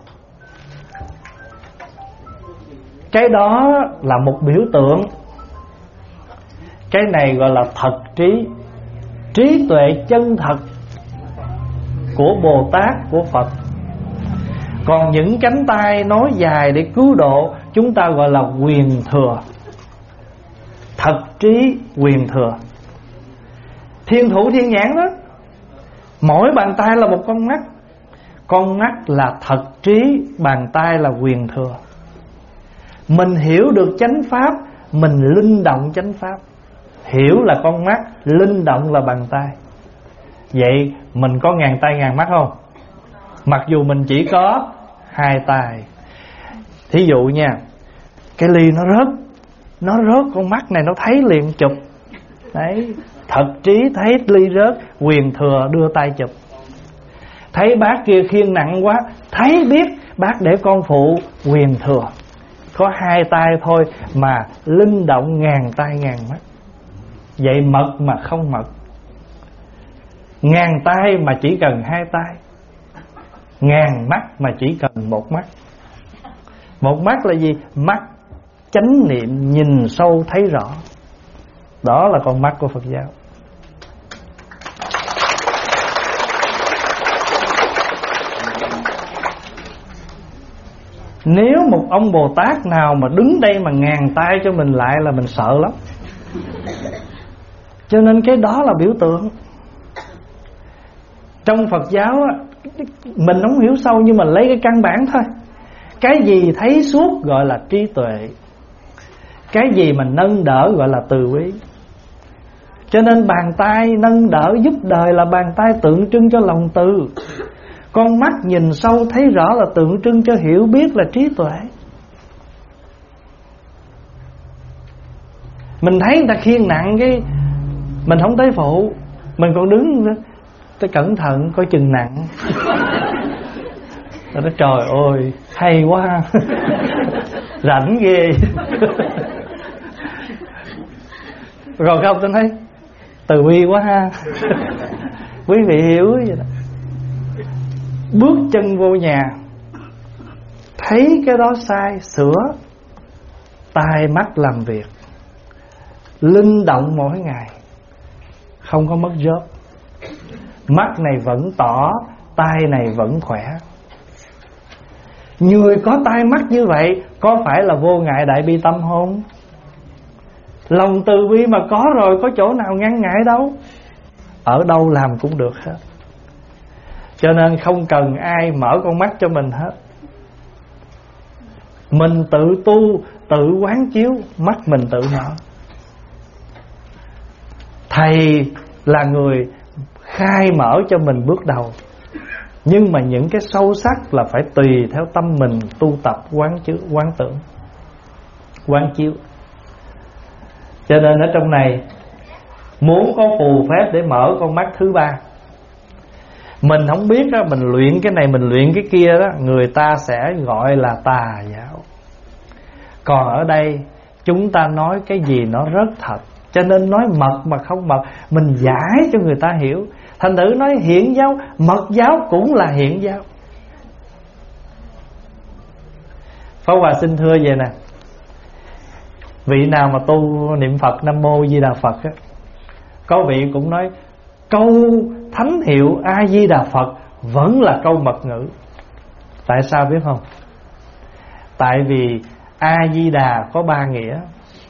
Cái đó là một biểu tượng. Cái này gọi là thật trí, trí tuệ chân thật của Bồ Tát, của Phật. Còn những cánh tay nối dài để cứu độ, chúng ta gọi là quyền thừa. Thật trí quyền thừa. Thiên Thủ Thiên Nhãn đó, mỗi bàn tay là một con mắt. Con mắt là thật trí, bàn tay là quyền thừa. Mình hiểu được chánh pháp, mình linh động chánh pháp. Hiểu là con mắt, linh động là bàn tay. Vậy mình có ngàn tay ngàn mắt không? Mặc dù mình chỉ có hai tay. Thí dụ nha, cái ly nó rớt, nó rớt, con mắt này nó thấy liền chụp. Đấy, thật trí thấy ly rớt, quyền thừa đưa tay chụp. Thấy bác kia khiêng nặng quá, thấy biết bác để con phụ, quyền thừa. Có hai tay thôi mà linh động ngàn tay ngàn mắt. Vậy mật mà không mật. Ngàn tay mà chỉ cần hai tay, ngàn mắt mà chỉ cần một mắt. Một mắt là gì? Mắt chánh niệm, nhìn sâu thấy rõ. Đó là con mắt của Phật giáo. Nếu một ông Bồ Tát nào mà đứng đây mà ngàn tay cho mình lại là mình sợ lắm. Cho nên cái đó là biểu tượng. Trong Phật giáo á, mình không hiểu sâu nhưng mà lấy cái căn bản thôi. Cái gì thấy suốt gọi là trí tuệ, cái gì mà nâng đỡ gọi là từ bi. Cho nên bàn tay nâng đỡ giúp đời là bàn tay tượng trưng cho lòng từ. Con mắt nhìn sâu thấy rõ là tượng trưng cho hiểu biết là trí tuệ. Mình thấy người ta khiêng nặng cái mình không thấy phụ, mình còn đứng tới cẩn thận coi chừng nặng. Tôi nói trời ơi hay quá. Rảnh ghê. Rồi không tôi thấy từ bi quá ha. Quý vị hiểu vậy đó. Bước chân vô nhà thấy cái đó sai sửa, tai mắt làm việc, linh động mỗi ngày, không có mất job. Mắt này vẫn tỏ, tai này vẫn khỏe. Người có tai mắt như vậy có phải là vô ngại đại bi tâm không? Lòng từ bi mà có rồi, có chỗ nào ngăn ngại đâu. Ở đâu làm cũng được hết. Cho nên không cần ai mở con mắt cho mình hết. Mình tự tu, tự quán chiếu, mắt mình tự mở. Thầy là người khai mở cho mình bước đầu, nhưng mà những cái sâu sắc là phải tùy theo tâm mình tu tập quán chiếu, quán tưởng, quán chiếu. Cho nên ở trong này muốn có phù phép để mở con mắt thứ ba, mình không biết đó, mình luyện cái này mình luyện cái kia đó, người ta sẽ gọi là tà giáo. Còn ở đây chúng ta nói cái gì nó rất thật, cho nên nói mật mà không mật, mình giải cho người ta hiểu. Thành thử nói hiện giáo, mật giáo cũng là hiện giáo. Pháp Hòa xin thưa vậy nè, vị nào mà tu niệm Phật Nam Mô Di Đà Phật á, có vị cũng nói câu thánh hiệu A Di Đà Phật vẫn là câu mật ngữ. Tại sao biết không? Tại vì A Di Đà có ba nghĩa: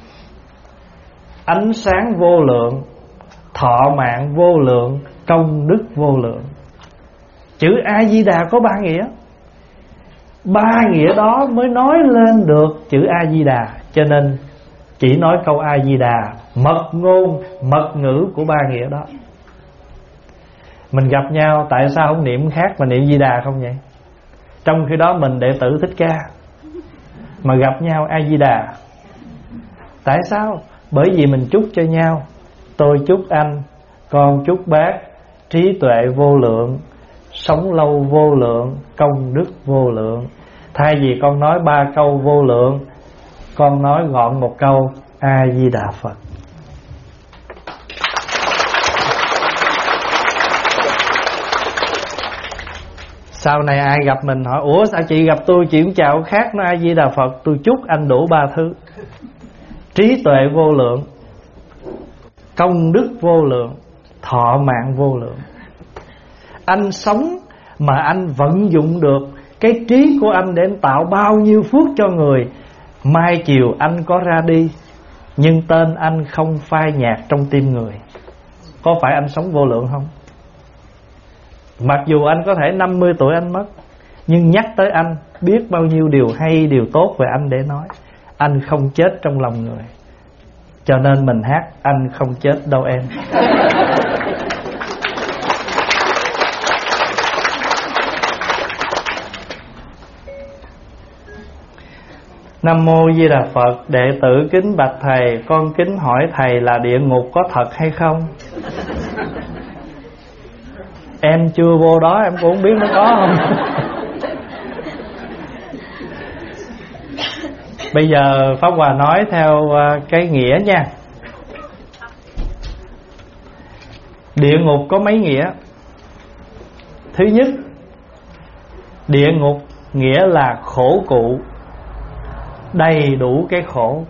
ánh sáng vô lượng, thọ mạng vô lượng, công đức vô lượng. Chữ A Di Đà có ba nghĩa, ba nghĩa đó mới nói lên được chữ A Di Đà. Cho nên chỉ nói câu A Di Đà, mật ngôn, mật ngữ của ba nghĩa đó. Mình gặp nhau tại sao không niệm khác mà niệm Di Đà không vậy? Trong khi đó mình đệ tử Thích Ca mà gặp nhau A Di Đà. Tại sao? Bởi vì mình chúc cho nhau. Tôi chúc anh, con chúc bác trí tuệ vô lượng, sống lâu vô lượng, công đức vô lượng. Thay vì con nói ba câu vô lượng, con nói gọn một câu A Di Đà Phật. Sau này ai gặp mình hỏi ủa sao chị gặp tôi chị cũng chào khác, nó A Di Đà Phật. Tôi chúc anh đủ ba thứ: trí tuệ vô lượng, công đức vô lượng, thọ mạng vô lượng. Anh sống mà anh vận dụng được cái trí của anh để anh tạo bao nhiêu phước cho người. Mai chiều anh có ra đi, nhưng tên anh không phai nhạt trong tim người. Có phải anh sống vô lượng không? Mặc dù anh có thể năm mươi tuổi anh mất, nhưng nhắc tới anh biết bao nhiêu điều hay, điều tốt về anh để nói. Anh không chết trong lòng người. Cho nên mình hát anh không chết đâu em. Nam Mô Di Đà Phật. Đệ tử kính bạch thầy, con kính hỏi thầy là địa ngục có thật hay không? Em chưa vô đó em cũng không biết nó có không. Bây giờ Pháp Hòa nói theo cái nghĩa nha. Địa ngục có mấy nghĩa. Thứ nhất, địa ngục nghĩa là khổ cụ, đầy đủ cái khổ.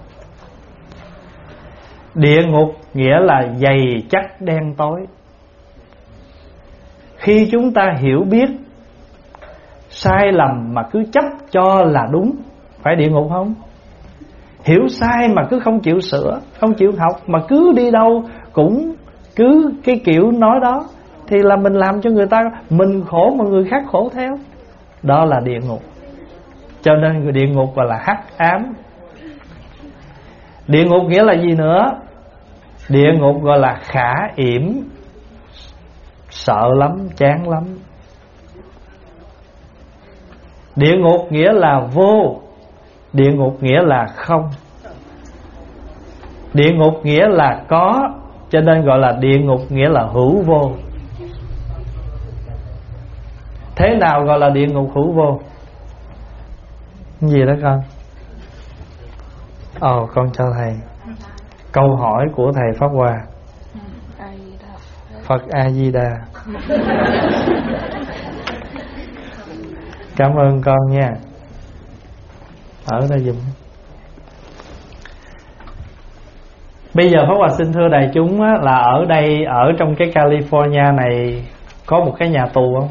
Địa ngục nghĩa là dày chắc đen tối. Khi chúng ta hiểu biết sai lầm mà cứ chấp cho là đúng, phải địa ngục không? Hiểu sai mà cứ không chịu sửa, không chịu học, mà cứ đi đâu cũng cứ cái kiểu nói đó, thì là mình làm cho người ta, mình khổ mà người khác khổ theo. Đó là địa ngục. Cho nên địa ngục gọi là hắc ám. Địa ngục nghĩa là gì nữa? Địa ngục gọi là khả yểm. Sợ lắm, chán lắm. Địa ngục nghĩa là vô. Địa ngục nghĩa là không. Địa ngục nghĩa là có, cho nên gọi là địa ngục nghĩa là hữu vô. Thế nào gọi là địa ngục hữu vô? Cái gì đó con? Ồ, con cho thầy câu hỏi của thầy Pháp Hòa. Phật A Di Đà. Cảm ơn con nha. Ở đây dùm. Bây giờ Pháp Hòa xin thưa đại chúng á, là ở đây, ở trong cái California này có một cái nhà tù không?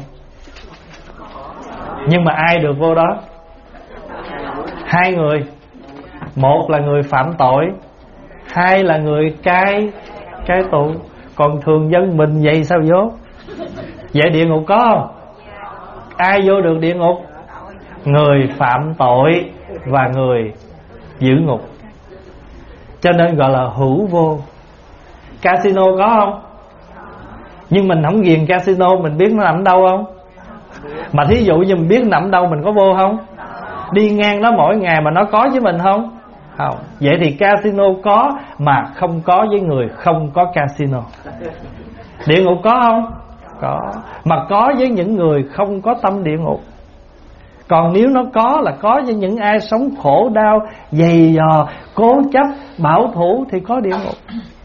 Nhưng mà ai được vô đó? Hai người. Một là người phạm tội, hai là người cai cai tù. Còn thường dân mình vậy sao vô? Vậy địa ngục có không? Ai vô được địa ngục? Người phạm tội và người giữ ngục. Cho nên gọi là hữu vô. Casino có không? Nhưng mình không ghiền casino, mình biết nó nằm đâu không? Mà thí dụ như mình biết nằm đâu, mình có vô không? Đi ngang nó mỗi ngày mà nó có với mình không? Không. Vậy thì casino có mà không có với người không có casino. Địa ngục có không? Có. Mà có với những người không có tâm địa ngục. Còn nếu nó có là có với những ai sống khổ đau, dày dò, cố chấp, bảo thủ thì có địa ngục.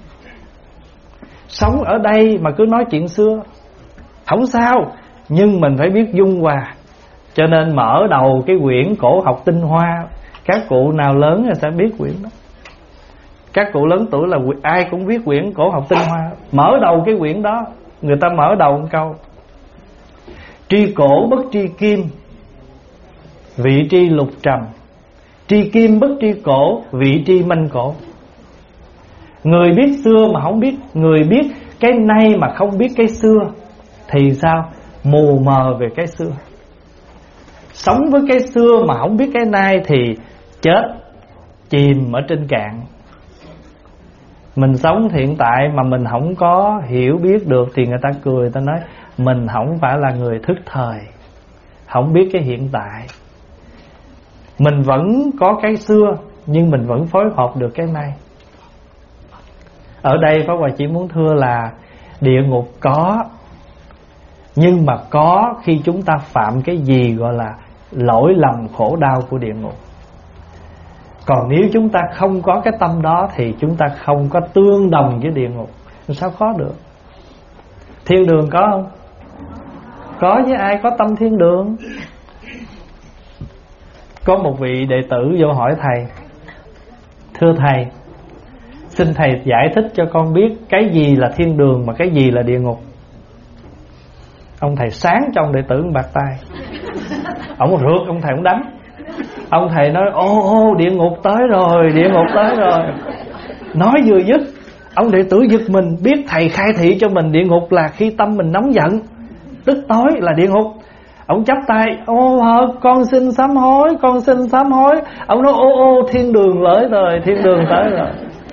Sống ở đây mà cứ nói chuyện xưa không sao, nhưng mình phải biết dung hòa. Cho nên mở đầu cái quyển Cổ học tinh hoa, các cụ nào lớn thì sẽ biết quyển đó. Các cụ lớn tuổi là ai cũng viết quyển Cổ học tinh hoa. Mở đầu cái quyển đó, người ta mở đầu một câu: tri cổ bất tri kim, vị tri lục trầm, tri kim bất tri cổ, vị tri manh cổ. Người biết xưa mà không biết, người biết cái nay mà không biết cái xưa thì sao? Mù mờ về cái xưa. Sống với cái xưa mà không biết cái nay thì chết, chìm ở trên cạn. Mình sống hiện tại mà mình không có hiểu biết được thì người ta cười, người ta nói mình không phải là người thức thời, không biết cái hiện tại. Mình vẫn có cái xưa, nhưng mình vẫn phối hợp được cái nay. Ở đây Pháp Hòa chỉ muốn thưa là địa ngục có, nhưng mà có khi chúng ta phạm cái gì gọi là lỗi lầm khổ đau của địa ngục. Còn nếu chúng ta không có cái tâm đó thì chúng ta không có tương đồng với địa ngục. Sao có được? Thiên đường có không? Có, với ai có tâm thiên đường? Có một vị đệ tử vô hỏi thầy: thưa thầy, xin thầy giải thích cho con biết cái gì là thiên đường mà cái gì là địa ngục. Ông thầy sáng cho ông đệ tử bạc tay. Ông rượt, ông thầy ông đánh. Ông thầy nói: ô ô địa ngục tới rồi, địa ngục tới rồi. Nói vừa dứt, ông đệ tử giật mình, biết thầy khai thị cho mình địa ngục là khi tâm mình nóng giận, tức tối là địa ngục. Ông chắp tay: ô con xin sám hối, con xin sám hối. Ông nói: ô ô thiên đường tới rồi, thiên đường tới rồi.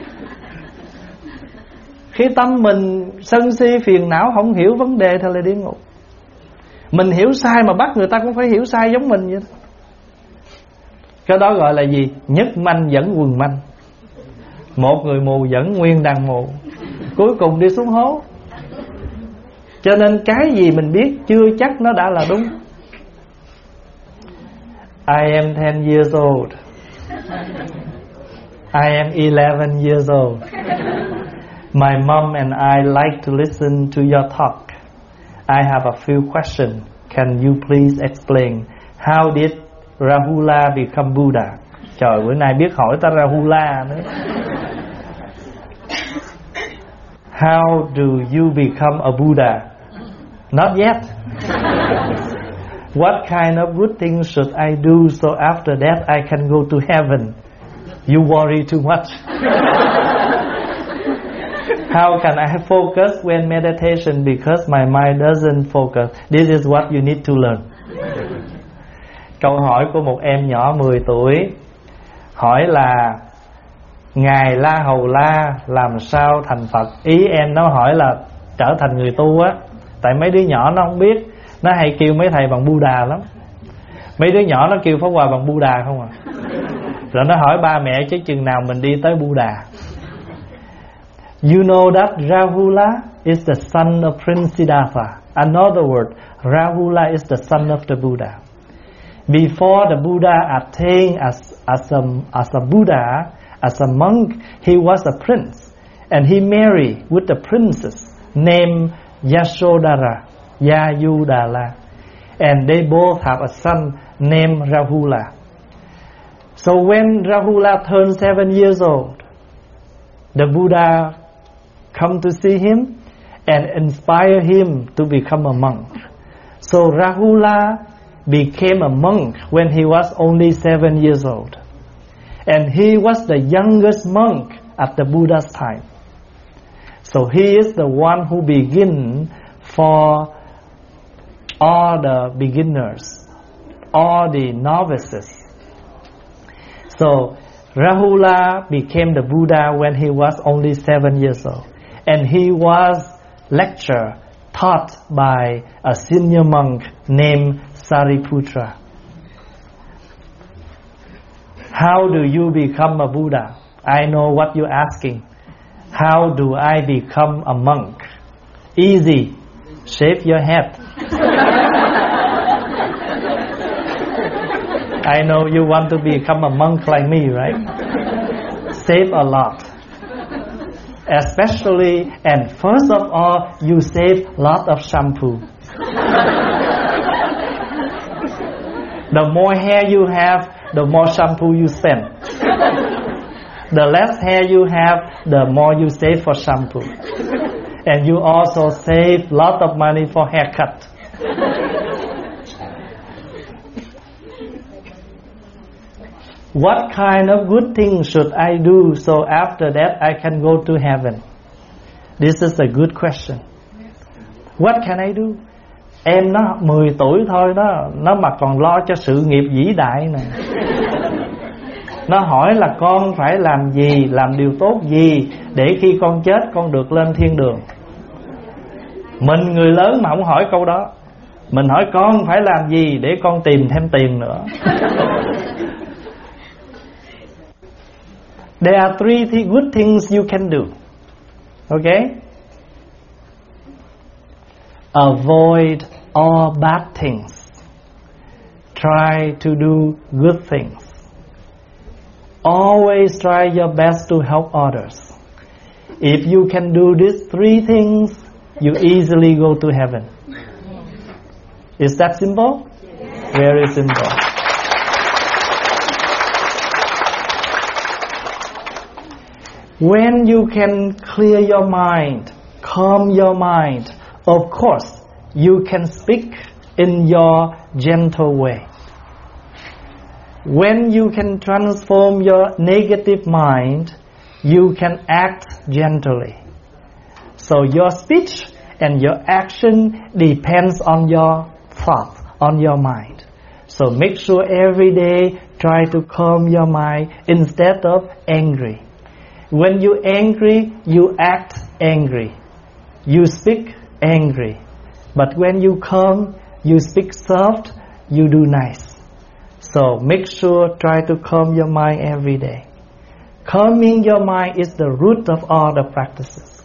Khi tâm mình sân si phiền não, không hiểu vấn đề thì là địa ngục. Mình hiểu sai mà bắt người ta cũng phải hiểu sai giống mình vậy đó. Cái đó gọi là gì? Nhất manh dẫn quần manh. Một người mù dẫn nguyên đàn mù, cuối cùng đi xuống hố. Cho nên cái gì mình biết chưa chắc nó đã là đúng. I am ten years old. I am eleven years old. My mom and I like to listen to your talk. I have a few questions. Can you please explain how did Rahula become Buddha? Trời, bữa nay biết hỏi ta Rahula nữa. How do you become a Buddha? Not yet. What kind of good things should I do so after that I can go to heaven? You worry too much. How can I focus when meditation? Because my mind doesn't focus. This is what you need to learn. Câu hỏi của một em nhỏ mười tuổi hỏi là Ngài La Hầu La làm sao thành Phật? Ý em nó hỏi là trở thành người tu á. Tại mấy đứa nhỏ nó không biết, nó hay kêu mấy thầy bằng Buddha lắm. Mấy đứa nhỏ nó kêu Pháp Hòa bằng Buddha không à. Rồi nó hỏi ba mẹ chứ chừng nào mình đi tới Buddha. You know that Rahula is the son of Prince Siddhartha. Another word, Rahula is the son of the Buddha. Before the Buddha attained as, as, a, as a Buddha, as a monk, he was a prince. And he married with the princess named Yashodhara, Yayudhala. And they both have a son named Rahula. So when Rahula turned seven years old, the Buddha come to see him and inspire him to become a monk. So Rahula became a monk when he was only seven years old. And he was the youngest monk at the Buddha's time. So he is the one who began for all the beginners, all the novices. So Rahula became the Buddha when he was only seven years old. And he was lectured, taught by a senior monk named Sariputra. How do you become a Buddha? I know what you're asking. How do I become a monk? Easy. Shave your head. I know you want to become a monk like me, right? Save a lot. Especially, and first of all, you save a lot of shampoo. The more hair you have, the more shampoo you spend. The less hair you have, the more you save for shampoo. And you also save a lot of money for haircut. What kind of good things should I do so after that I can go to heaven? This is a good question. What can I do? Em nó mười tuổi thôi đó, nó mà còn lo cho sự nghiệp vĩ đại nè. Nó hỏi là con phải làm gì, làm điều tốt gì để khi con chết con được lên thiên đường. Mình người lớn mà không hỏi câu đó. Mình hỏi con phải làm gì để con tìm thêm tiền nữa. There are three th- good things you can do. Okay? Avoid all bad things. Try to do good things. Always try your best to help others. If you can do these three things, you easily go to heaven. Is that simple? Very simple. When you can clear your mind, calm your mind, of course, you can speak in your gentle way. When you can transform your negative mind, you can act gently. So your speech and your action depends on your thought, on your mind. So make sure every day try to calm your mind instead of angry. When you're angry, you act angry. You speak angry. But when you calm, you speak soft, you do nice. So make sure try to calm your mind every day. Calming your mind is the root of all the practices.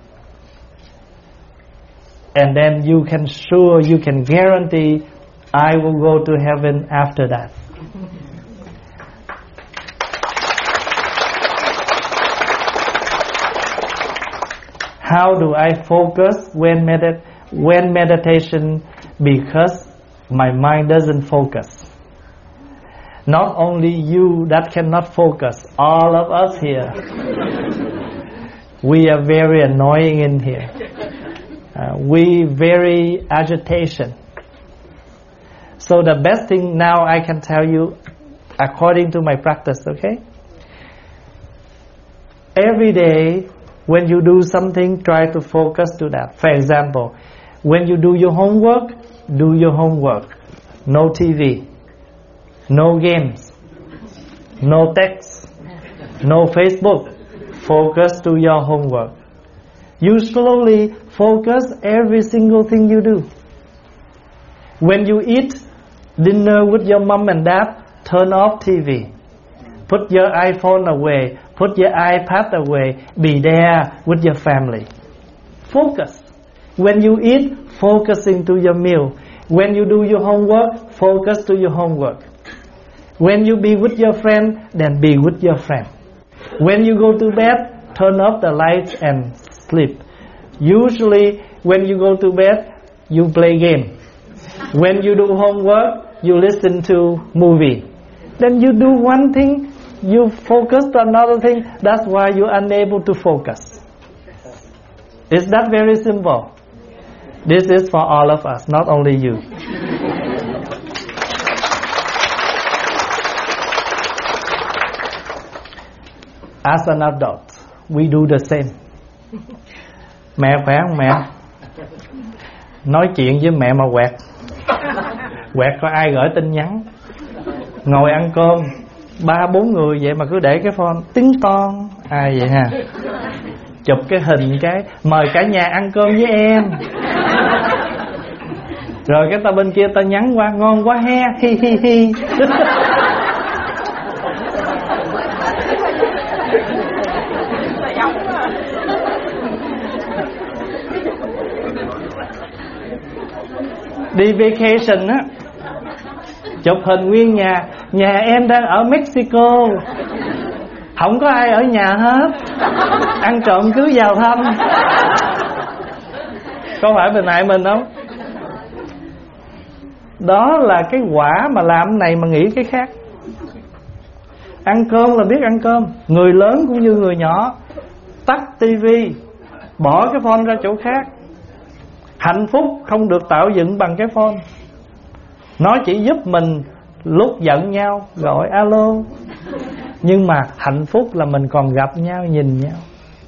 And then you can sure, you can guarantee, I will go to heaven after that. How do I focus when medit when meditation? Because my mind doesn't focus. Not only you that cannot focus, all of us here. We are very annoying in here. Uh, we very agitation. So the best thing now I can tell you, according to my practice, okay? Every day, When you do something, try to focus to that. For example, when you do your homework, do your homework. No T V, no games, no text, no Facebook. Focus to your homework. You slowly focus every single thing you do. When you eat dinner with your mom and dad, turn off T V. Put your iPhone away. Put your iPad away. Be there with your family. Focus. When you eat, focusing to your meal. When you do your homework, focus to your homework. When you be with your friend, then be with your friend. When you go to bed, turn off the lights and sleep. Usually, when you go to bed, you play game. When you do homework, you listen to movie. Then you do one thing, you focus to another thing. That's why you're unable to focus. Is that very simple? This is for all of us, not only you. As an adult, we do the same. Mẹ khỏe không mẹ? Nói chuyện với mẹ mà quẹt. Quẹt có ai gửi tin nhắn. Ngồi ăn cơm ba bốn người vậy mà cứ để cái phone tiếng ton. Ai vậy ha? Chụp cái hình cái mời cả nhà ăn cơm với em. Rồi cái ta bên kia ta nhắn qua ngon quá he, hi hi hi. Đi vacation á, chụp hình nguyên nhà. Nhà em đang ở Mexico, không có ai ở nhà hết, ăn trộm cứ vào thăm. Có phải mình hại mình không? Đó là cái quả mà làm này mà nghĩ cái khác. Ăn cơm là biết ăn cơm. Người lớn cũng như người nhỏ, tắt tivi, bỏ cái phone ra chỗ khác. Hạnh phúc không được tạo dựng bằng cái phone. Nó chỉ giúp mình lúc giận nhau gọi alo. Nhưng mà hạnh phúc là mình còn gặp nhau, nhìn nhau.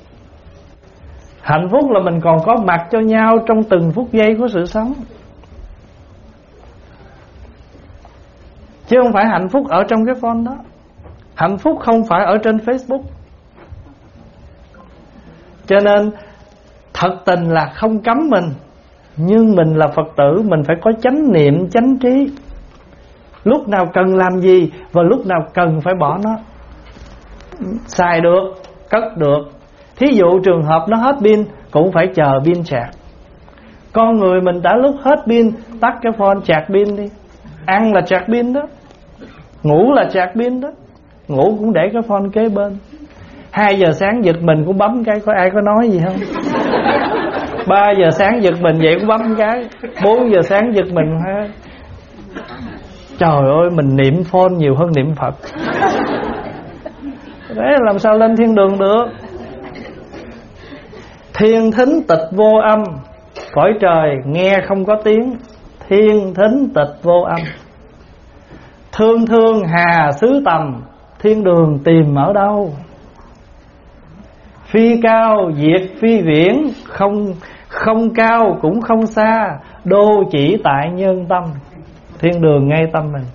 Hạnh phúc là mình còn có mặt cho nhau trong từng phút giây của sự sống. Chứ không phải hạnh phúc ở trong cái phone đó. Hạnh phúc không phải ở trên Facebook. Cho nên thật tình là không cấm mình, nhưng mình là Phật tử, mình phải có chánh niệm, chánh trí. Lúc nào cần làm gì và lúc nào cần phải bỏ nó. Xài được, cất được. Thí dụ trường hợp nó hết pin, cũng phải chờ pin sạc. Con người mình đã lúc hết pin, tắt cái phone sạc pin đi. Ăn là sạc pin đó, ngủ là sạc pin đó. Ngủ cũng để cái phone kế bên. Hai giờ sáng giật mình cũng bấm cái, có ai có nói gì không? Ba giờ sáng giật mình vậy cũng bấm cái. Bốn giờ sáng giật mình ha. Trời ơi, mình niệm phone nhiều hơn niệm Phật. Đấy làm sao lên thiên đường được. Thiên thính tịch vô âm, cõi trời nghe không có tiếng. Thiên thính tịch vô âm. Thương thương hà xứ tầm, thiên đường tìm ở đâu? Phi cao diệt phi viễn, không không cao cũng không xa, đô chỉ tại nhân tâm. Thiên đường ngay tâm mình.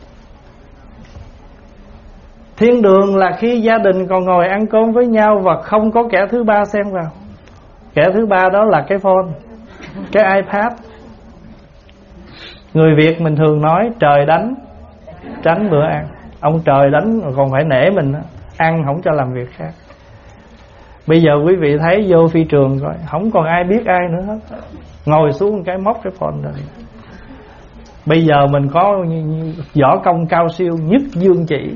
Thiên đường là khi gia đình còn ngồi ăn cơm với nhau và không có kẻ thứ ba xen vào. Kẻ thứ ba đó là cái phone, cái iPad. Người Việt mình thường nói trời đánh tránh bữa ăn. Ông trời đánh còn phải nể mình đó. Ăn không cho làm việc khác. Bây giờ quý vị thấy vô phi trường rồi, không còn ai biết ai nữa hết. Ngồi xuống cái móc cái phone rồi. Bây giờ mình có võ công cao siêu nhất dương chỉ.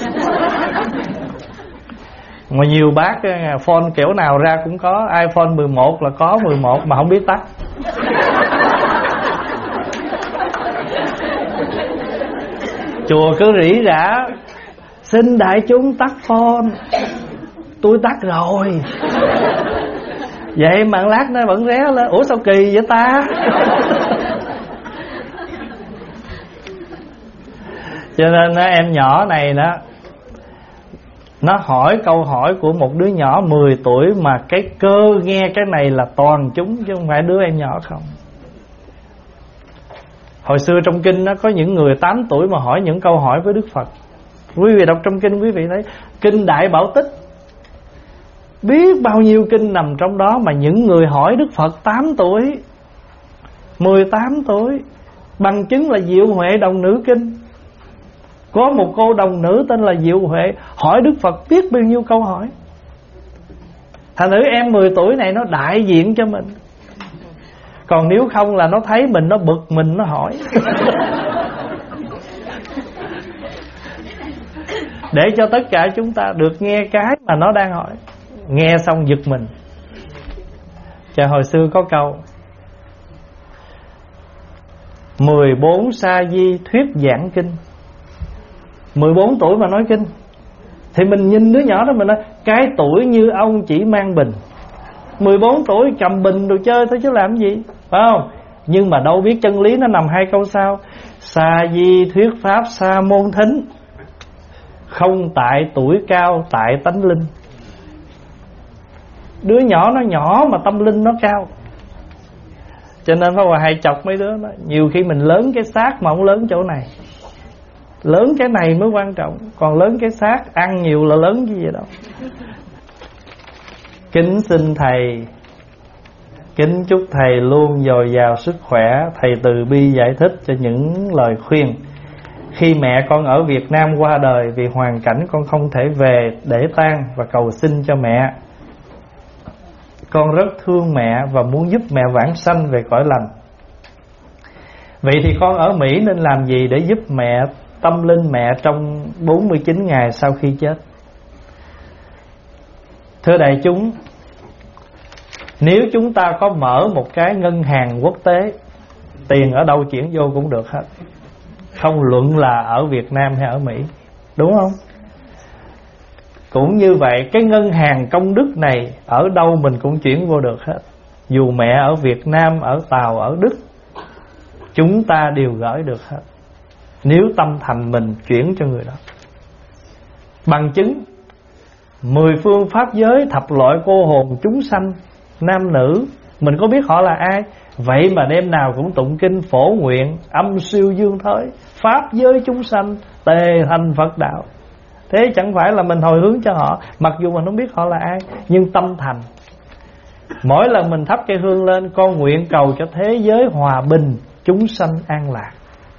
Mà nhiều bác phone kiểu nào ra cũng có. iPhone mười một là có mười một mà không biết tắt. Chùa cứ rỉ rả xin đại chúng tắt phone. Tôi tắt rồi. Vậy mà lát nó vẫn ré lên. Ủa sao kỳ vậy ta? Cho nên em nhỏ này đó, Nó hỏi câu hỏi của một đứa nhỏ mười tuổi mà cái cơ nghe cái này là toàn chúng, chứ không phải đứa em nhỏ không. Hồi xưa trong kinh nó có những người tám tuổi mà hỏi những câu hỏi với Đức Phật. Quý vị đọc trong kinh quý vị thấy kinh Đại Bảo Tích, biết bao nhiêu kinh nằm trong đó, mà những người hỏi Đức Phật tám tuổi, mười tám tuổi. Bằng chứng là Diệu Huệ Đồng Nữ Kinh, có một cô đồng nữ tên là Diệu Huệ hỏi Đức Phật biết bao nhiêu câu hỏi. Thành nữ em mười tuổi này nó đại diện cho mình. Còn nếu không là nó thấy mình nó bực mình nó hỏi. Để cho tất cả chúng ta được nghe cái mà nó đang hỏi. Nghe xong giật mình. Cho hồi xưa có câu mười bốn sa di thuyết giảng kinh. Mười bốn tuổi mà nói kinh. Thì mình nhìn đứa nhỏ đó mình nói cái tuổi như ông chỉ mang bình. Mười bốn tuổi cầm bình đồ chơi thôi chứ làm gì, phải không? Nhưng mà đâu biết chân lý nó nằm hai câu sau. Sa di thuyết pháp sa môn thính, không tại tuổi cao tại tánh linh. Đứa nhỏ nó nhỏ mà tâm linh nó cao. Cho nên Pháp Hòa hay chọc mấy đứa đó. Nhiều khi mình lớn cái xác mà không lớn chỗ này. Lớn cái này mới quan trọng, còn lớn cái xác ăn nhiều là lớn gì vậy đâu. Kính xin thầy, kính chúc thầy luôn dồi dào sức khỏe. Thầy từ bi giải thích cho những lời khuyên. Khi mẹ con ở Việt Nam qua đời vì hoàn cảnh con không thể về để tang và cầu xin cho mẹ. Con rất thương mẹ và muốn giúp mẹ vãng sanh về cõi lành. Vậy thì con ở Mỹ nên làm gì để giúp mẹ, tâm linh mẹ trong bốn mươi chín ngày sau khi chết? Thưa đại chúng, nếu chúng ta có mở một cái ngân hàng quốc tế, tiền ở đâu chuyển vô cũng được hết, không luận là ở Việt Nam hay ở Mỹ, đúng không? Cũng như vậy, cái ngân hàng công đức này ở đâu mình cũng chuyển vô được hết. Dù mẹ ở Việt Nam, ở Tàu, ở Đức, chúng ta đều gửi được hết, nếu tâm thành mình chuyển cho người đó. Bằng chứng mười phương pháp giới, thập loại cô hồn chúng sanh, nam nữ, mình có biết họ là ai? Vậy mà đêm nào cũng tụng kinh phổ nguyện, âm siêu dương thới, pháp giới chúng sanh tề thành Phật đạo. Thế chẳng phải là mình hồi hướng cho họ, mặc dù mình không biết họ là ai, nhưng tâm thành. Mỗi lần mình thắp cây hương lên, con nguyện cầu cho thế giới hòa bình, chúng sanh an lạc.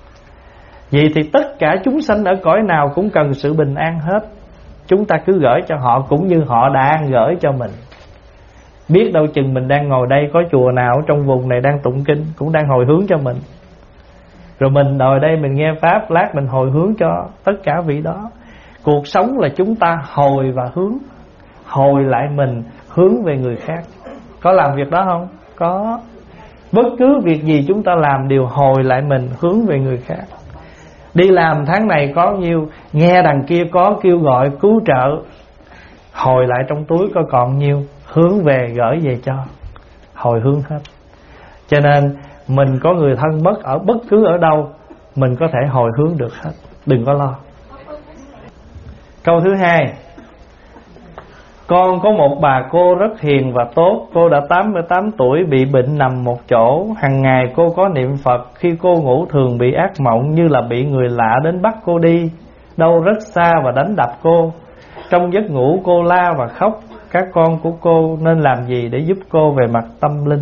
Vậy thì tất cả chúng sanh ở cõi nào cũng cần sự bình an hết. Chúng ta cứ gửi cho họ cũng như họ đang gửi cho mình. Biết đâu chừng mình đang ngồi đây, có chùa nào trong vùng này đang tụng kinh, cũng đang hồi hướng cho mình. Rồi mình ngồi đây mình nghe pháp, lát mình hồi hướng cho tất cả vị đó. Cuộc sống là chúng ta hồi và hướng. Hồi lại mình, hướng về người khác. Có làm việc đó không? Có. Bất cứ việc gì chúng ta làm đều hồi lại mình, hướng về người khác. Đi làm tháng này có nhiêu, nghe đằng kia có kêu gọi cứu trợ, hồi lại trong túi có còn nhiêu, hướng về gửi về cho. Hồi hướng hết. Cho nên mình có người thân mất ở bất cứ ở đâu, mình có thể hồi hướng được hết. Đừng có lo. Câu thứ hai, con có một bà cô rất hiền và tốt. Cô đã tám mươi tám tuổi, bị bệnh nằm một chỗ. Hằng ngày cô có niệm Phật. Khi cô ngủ thường bị ác mộng, như là bị người lạ đến bắt cô đi đâu rất xa và đánh đập cô. Trong giấc ngủ cô la và khóc. Các con của cô nên làm gì để giúp cô về mặt tâm linh?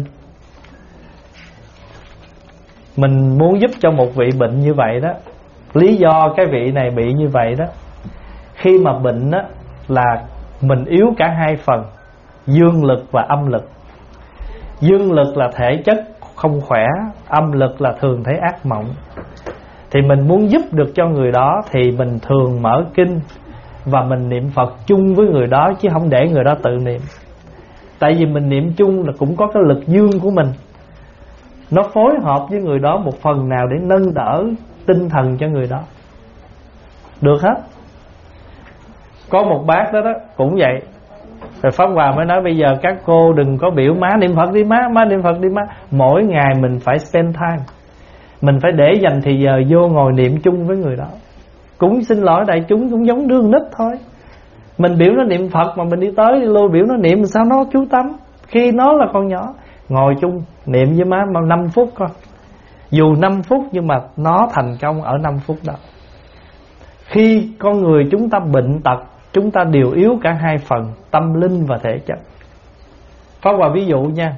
Mình muốn giúp cho một vị bệnh như vậy đó. Lý do cái vị này bị như vậy đó, khi mà bệnh đó là mình yếu cả hai phần, dương lực và âm lực. Dương lực là thể chất không khỏe, âm lực là thường thấy ác mộng. Thì mình muốn giúp được cho người đó thì mình thường mở kinh và mình niệm Phật chung với người đó, chứ không để người đó tự niệm. Tại vì mình niệm chung là cũng có cái lực dương của mình, nó phối hợp với người đó một phần nào để nâng đỡ tinh thần cho người đó. Được hết. Có một bác đó đó cũng vậy. Rồi Pháp Hòa mới nói bây giờ các cô đừng có biểu má niệm Phật đi má, má niệm Phật đi má. Mỗi ngày mình phải spend time, mình phải để dành thì giờ vô ngồi niệm chung với người đó. Cũng xin lỗi đại chúng, cũng giống đương nít thôi. Mình biểu nó niệm Phật mà mình đi tới đi lui biểu nó niệm, sao nó chú tâm? Khi nó là con nhỏ, ngồi chung niệm với má mà năm phút coi. Dù năm phút nhưng mà nó thành công ở năm phút đó. Khi con người chúng ta bệnh tật, chúng ta đều yếu cả hai phần, tâm linh và thể chất. Pháp Hòa ví dụ nha,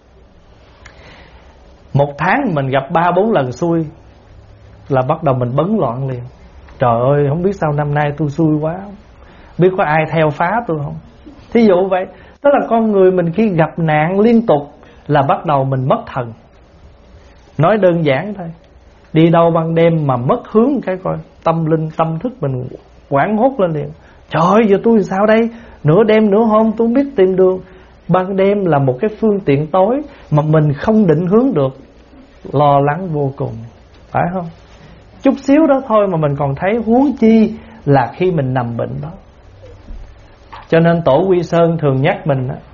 một tháng mình gặp ba bốn lần xui là bắt đầu mình bấn loạn liền. Trời ơi, không biết sao năm nay tôi xui quá, biết có ai theo phá tôi không? Thí dụ vậy. Tức là con người mình khi gặp nạn liên tục là bắt đầu mình mất thần. Nói đơn giản thôi, đi đâu ban đêm mà mất hướng cái coi, tâm linh tâm thức mình hoảng hốt lên liền. Trời ơi, giờ tôi sao đây? Nửa đêm nửa hôm tôi không biết tìm đường. Ban đêm là một cái phương tiện tối mà mình không định hướng được, lo lắng vô cùng, phải không? Chút xíu đó thôi mà mình còn thấy, huống chi là khi mình nằm bệnh đó. Cho nên Tổ Quy Sơn thường nhắc mình đó,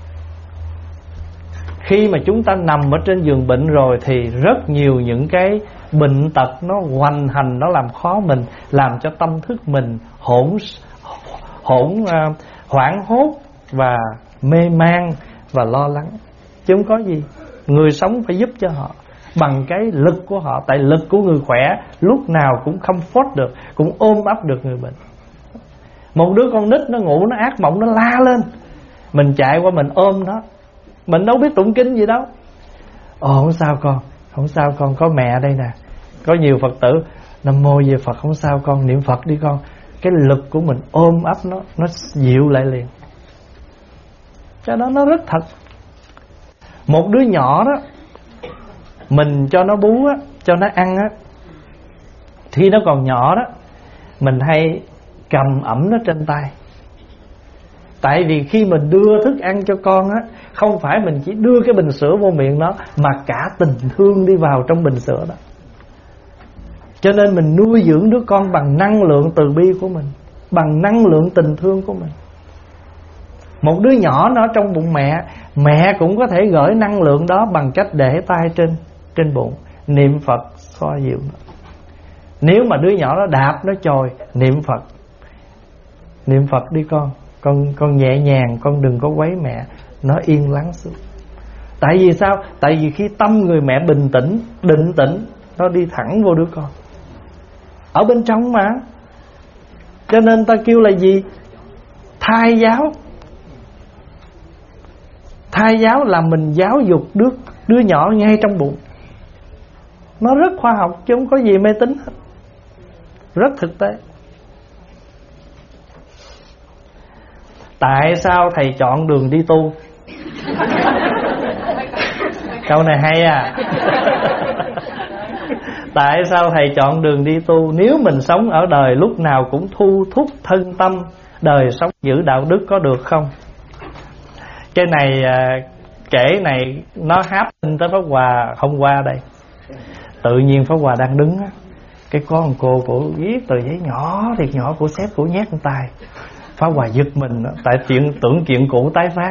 khi mà chúng ta nằm ở trên giường bệnh rồi thì rất nhiều những cái bệnh tật nó hoành hành, nó làm khó mình, làm cho tâm thức mình hỗn hỗn uh, hoảng hốt và mê man và lo lắng. Chứ không có gì. Người sống phải giúp cho họ bằng cái lực của họ. Tại lực của người khỏe lúc nào cũng comfort được, cũng ôm ấp được người bệnh. Một đứa con nít nó ngủ, nó ác mộng, nó la lên, mình chạy qua mình ôm nó. Mình đâu biết tụng kinh gì đâu. Ồ, không sao con, không sao con, có mẹ đây nè. Có nhiều Phật tử Nam mô về Phật, không sao con, niệm Phật đi con. Cái lực của mình ôm ấp nó, nó dịu lại liền. Cho đó nó rất thật. Một đứa nhỏ đó, mình cho nó bú á, cho nó ăn á, khi nó còn nhỏ đó, mình hay cầm ẵm nó trên tay. Tại vì khi mình đưa thức ăn cho con á, không phải mình chỉ đưa cái bình sữa vô miệng nó, mà cả tình thương đi vào trong bình sữa đó. Cho nên mình nuôi dưỡng đứa con bằng năng lượng từ bi của mình, bằng năng lượng tình thương của mình. Một đứa nhỏ nó trong bụng mẹ, mẹ cũng có thể gửi năng lượng đó bằng cách để tay trên trên bụng, niệm Phật xoa dịu nó. Nếu mà đứa nhỏ nó đạp, nó chồi, niệm Phật, niệm Phật đi con, con con nhẹ nhàng, con đừng có quấy mẹ, nó yên lắng xuống. Tại vì sao? Tại vì khi tâm người mẹ bình tĩnh, định tĩnh, nó đi thẳng vô đứa con, ở bên trong mà. Cho nên ta kêu là gì? Thai giáo. Thai giáo là mình giáo dục đứa, đứa nhỏ ngay trong bụng. Nó rất khoa học chứ không có gì mê tín hết, rất thực tế. Tại sao thầy chọn đường đi tu? Câu này hay à. Tại sao thầy chọn đường đi tu? Nếu mình sống ở đời lúc nào cũng thu thúc thân tâm, đời sống giữ đạo đức có được không? Cái này kể này nó háp tin tới Pháp Hòa hôm qua đây. Tự nhiên Pháp Hòa đang đứng á, cái có một cô cổ viết tờ giấy nhỏ thiệt nhỏ, cổ xếp cổ nhét lên tay. Pháp Hòa giật mình đó, tại chuyện tưởng chuyện cũ tái phát.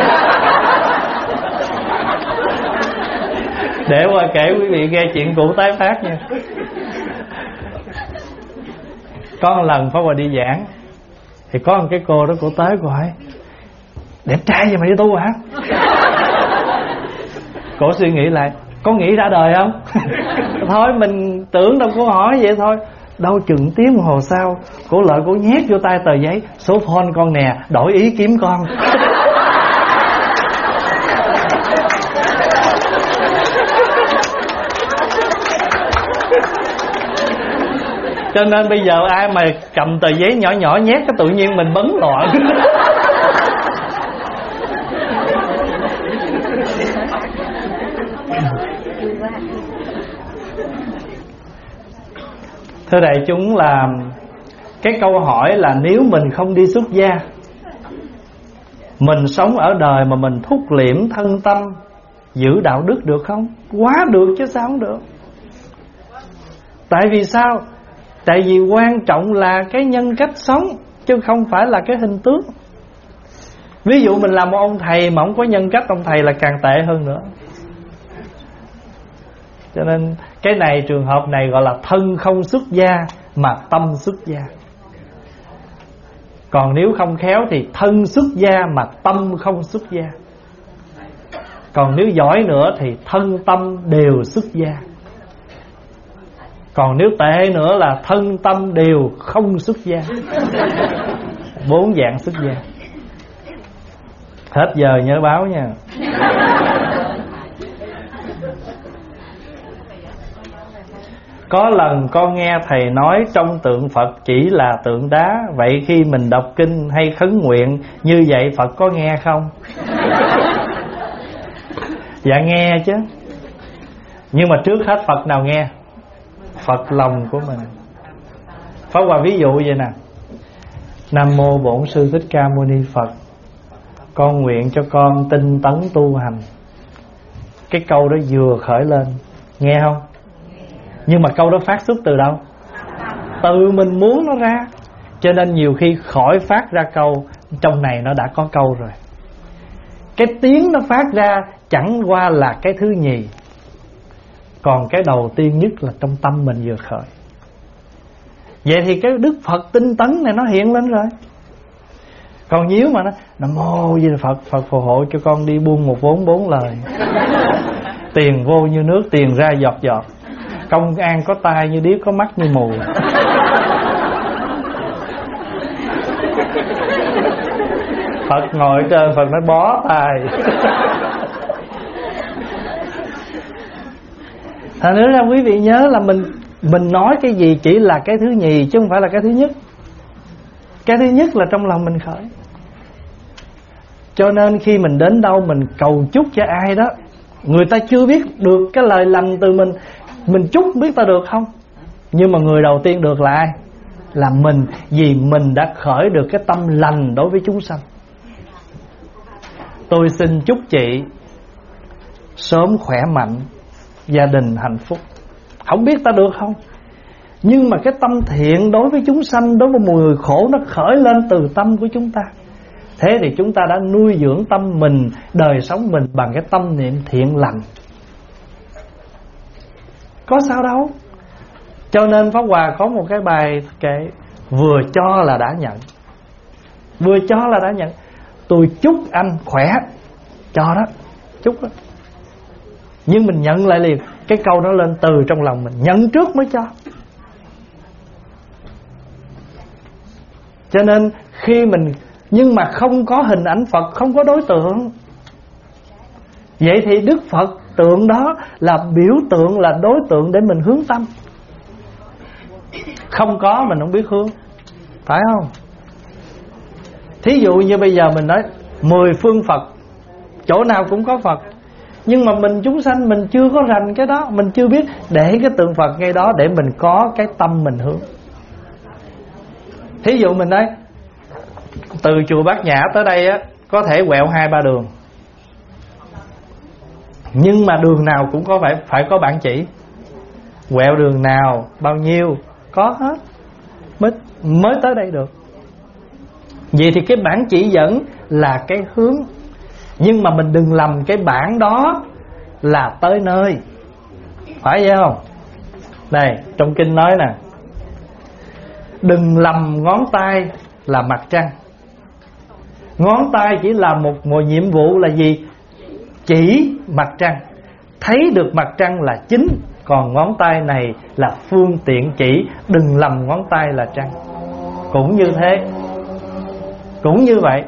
Để qua kể quý vị nghe chuyện cũ tái phát nha. Có một lần Pháp Hòa đi giảng, thì có một cái cô đó, cô tới cô hỏi: đẹp trai vậy mà đi tu hả? Cổ suy nghĩ lại, có nghĩ ra đời không? Thôi mình tưởng đâu, cô hỏi vậy thôi. Đâu chừng tiếng hồ sau, cổ lợi cổ nhét vô tay tờ giấy: số phone con nè, đổi ý kiếm con. Cho nên bây giờ ai mà cầm tờ giấy nhỏ nhỏ nhét cái tự nhiên mình bấn loạn. Thưa đại chúng, là cái câu hỏi là nếu mình không đi xuất gia, mình sống ở đời mà mình thúc liễm thân tâm, giữ đạo đức được không? Quá được chứ sao không được. Tại vì sao? Tại vì quan trọng là cái nhân cách sống, chứ không phải là cái hình tướng. Ví dụ mình làm một ông thầy mà không có nhân cách, ông thầy là càng tệ hơn nữa. Cho nên cái này, trường hợp này gọi là thân không xuất gia mà tâm xuất gia. Còn nếu không khéo thì thân xuất gia mà tâm không xuất gia. Còn nếu giỏi nữa thì thân tâm đều xuất gia. Còn nếu tệ nữa là thân tâm đều không xuất gia. Bốn dạng xuất gia. Hết giờ nhớ báo nha. Có lần con nghe thầy nói trong tượng Phật chỉ là tượng đá. Vậy khi mình đọc kinh hay khấn nguyện như vậy Phật có nghe không? Dạ nghe chứ. Nhưng mà trước hết Phật nào nghe? Phật lòng của mình. Pháp Hòa ví dụ vậy nè. Nam mô Bổn Sư Thích Ca Mâu Ni Phật. Con nguyện cho con tinh tấn tu hành. Cái câu đó vừa khởi lên, nghe không? Nhưng mà câu đó phát xuất từ đâu? Từ mình muốn nó ra. Cho nên nhiều khi khỏi phát ra câu, trong này nó đã có câu rồi. Cái tiếng nó phát ra chẳng qua là cái thứ nhì. Còn cái đầu tiên nhất là trong tâm mình vừa khởi. Vậy thì cái Đức Phật tinh tấn này nó hiện lên rồi. Còn nếu mà nó Nam mô Di Đà Phật, Phật phù hộ cho con đi buông một vốn bốn lời. Tiền vô như nước, tiền ra giọt giọt. Công an có tai như điếc, có mắt như mù. Phật ngồi trên, Phật nói bó tai. Thành nữa ra quý vị nhớ là mình Mình nói cái gì chỉ là cái thứ nhì, chứ không phải là cái thứ nhất. Cái thứ nhất là trong lòng mình khởi. Cho nên khi mình đến đâu mình cầu chúc cho ai đó, người ta chưa biết được cái lời lành từ mình, mình chúc biết ta được không. Nhưng mà người đầu tiên được là ai? Là mình. Vì mình đã khởi được cái tâm lành đối với chúng sanh. Tôi xin chúc chị sớm khỏe mạnh, gia đình hạnh phúc. Không biết ta được không, nhưng mà cái tâm thiện đối với chúng sanh, đối với mọi người khổ, nó khởi lên từ tâm của chúng ta. Thế thì chúng ta đã nuôi dưỡng tâm mình, đời sống mình bằng cái tâm niệm thiện lành. Có sao đâu. Cho nên Pháp Hòa có một cái bài kệ: vừa cho là đã nhận. Vừa cho là đã nhận. Tôi chúc anh khỏe, cho đó, chúc đó. Nhưng mình nhận lại liền. Cái câu đó lên từ trong lòng mình, nhận trước mới cho. Cho nên khi mình, nhưng mà không có hình ảnh Phật, không có đối tượng. Vậy thì Đức Phật tượng đó là biểu tượng, là đối tượng để mình hướng tâm. Không có mình không biết hướng, phải không? Thí dụ như bây giờ mình nói mười phương Phật, chỗ nào cũng có Phật, nhưng mà mình chúng sanh mình chưa có rành cái đó, mình chưa biết để cái tượng Phật ngay đó để mình có cái tâm mình hướng. Thí dụ mình nói từ chùa Bát Nhã tới đây á, có thể quẹo hai ba đường, nhưng mà đường nào cũng có phải phải có bản chỉ. Quẹo đường nào bao nhiêu có hết mới mới tới đây được. Vậy thì cái bản chỉ dẫn là cái hướng. Nhưng mà mình đừng lầm cái bản đó là tới nơi, phải vậy không? Đây trong kinh nói nè, đừng lầm ngón tay là mặt trăng. Ngón tay chỉ là một, một nhiệm vụ là gì? Chỉ mặt trăng. Thấy được mặt trăng là chính, còn ngón tay này là phương tiện chỉ. Đừng lầm ngón tay là trăng. Cũng như thế, cũng như vậy.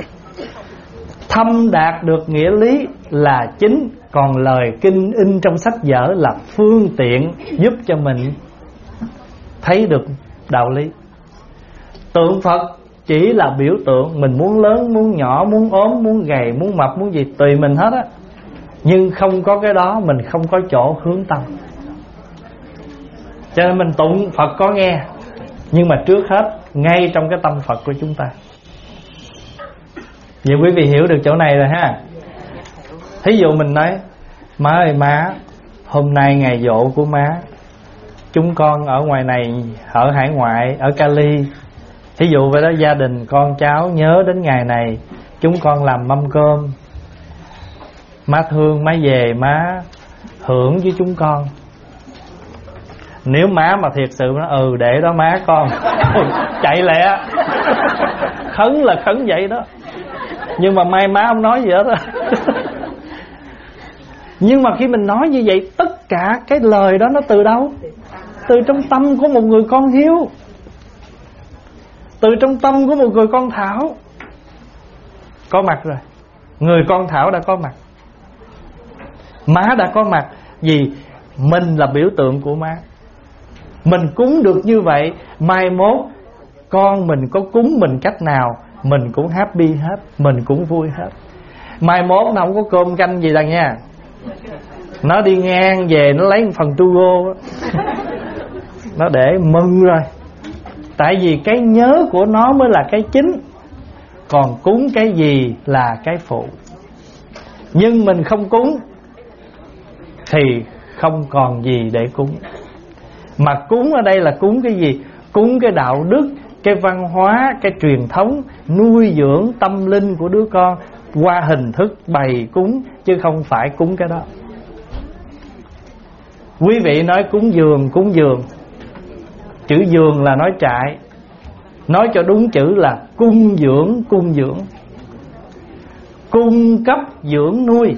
Thâm đạt được nghĩa lý là chính, còn lời kinh in trong sách vở là phương tiện giúp cho mình thấy được đạo lý. Tượng Phật chỉ là biểu tượng, mình muốn lớn, muốn nhỏ, muốn ốm, muốn gầy, muốn mập, muốn gì tùy mình hết á. Nhưng không có cái đó mình không có chỗ hướng tâm. Cho nên mình tụng Phật có nghe, nhưng mà trước hết ngay trong cái tâm Phật của chúng ta. Vậy quý vị hiểu được chỗ này rồi ha. Thí dụ mình nói má ơi má, hôm nay ngày giỗ của má, chúng con ở ngoài này, ở hải ngoại, ở Cali. Thí dụ vậy đó, gia đình con cháu nhớ đến ngày này, chúng con làm mâm cơm. Má thương má về má hưởng với chúng con. Nếu má mà thiệt sự nó ừ để đó má con chạy lẹ. khấn là khấn vậy đó, nhưng mà may má không nói gì hết á. Nhưng mà khi mình nói như vậy, tất cả cái lời đó nó từ đâu? Từ trong tâm của một người con Hiếu, từ trong tâm của một người con Thảo. Có mặt rồi, người con Thảo đã có mặt, má đã có mặt. Vì mình là biểu tượng của má. Mình cúng được như vậy, mai mốt con mình có cúng mình cách nào mình cũng happy hết, mình cũng vui hết. Mai mốt nó không có cơm canh gì đâu nha, nó đi ngang về nó lấy một phần tu gô nó để mừng rồi. Tại vì cái nhớ của nó mới là cái chính, còn cúng cái gì là cái phụ. Nhưng mình không cúng thì không còn gì để cúng. Mà cúng ở đây là cúng cái gì? Cúng cái đạo đức, cái văn hóa, cái truyền thống, nuôi dưỡng tâm linh của đứa con qua hình thức bày cúng, chứ không phải cúng cái đó. Quý vị nói cúng dường, cúng dường, chữ dường là nói trại, nói cho đúng chữ là cung dưỡng, cung dưỡng, cung cấp dưỡng nuôi.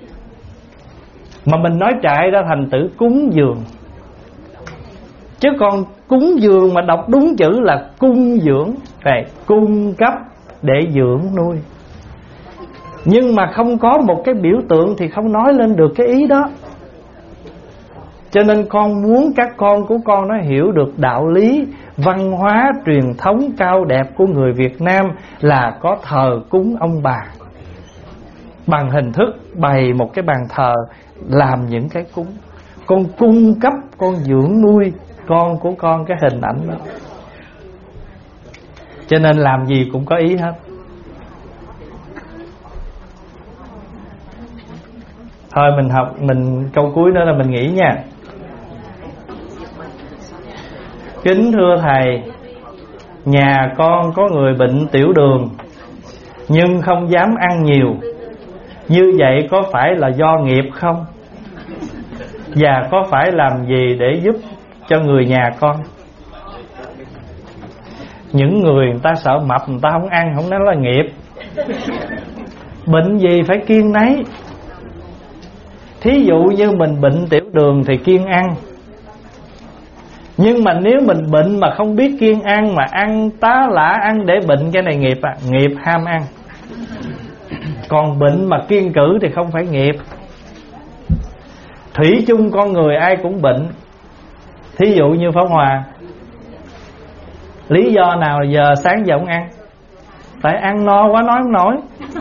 Mà mình nói trại ra thành từ cúng dường. Chứ còn cúng dường mà đọc đúng chữ là cung dưỡng, về cung cấp để dưỡng nuôi. Nhưng mà không có một cái biểu tượng thì không nói lên được cái ý đó. Cho nên con muốn các con của con nó hiểu được đạo lý, văn hóa, truyền thống cao đẹp của người Việt Nam là có thờ cúng ông bà. Bằng hình thức bày một cái bàn thờ, làm những cái cúng. Con cung cấp, con dưỡng nuôi con của con cái hình ảnh đó. Cho nên làm gì cũng có ý hết. Thôi mình học, mình câu cuối nữa là mình nghỉ nha. Kính thưa thầy, nhà con có người bệnh tiểu đường nhưng không dám ăn nhiều, như vậy có phải là do nghiệp không? Và có phải làm gì để giúp cho người nhà con? Những người người ta sợ mập, người ta không ăn, không nói là nghiệp. Bệnh gì phải kiêng nấy. Thí dụ như mình bệnh tiểu đường thì kiêng ăn. Nhưng mà nếu mình bệnh mà không biết kiêng ăn, mà ăn tá lả, ăn để bệnh, cái này nghiệp à, nghiệp ham ăn. Còn bệnh mà kiêng cữ thì không phải nghiệp. Thủy chung con người ai cũng bệnh. Thí dụ như Pháp Hòa, lý do nào giờ sáng giờ không ăn? Tại ăn no quá nói không nổi,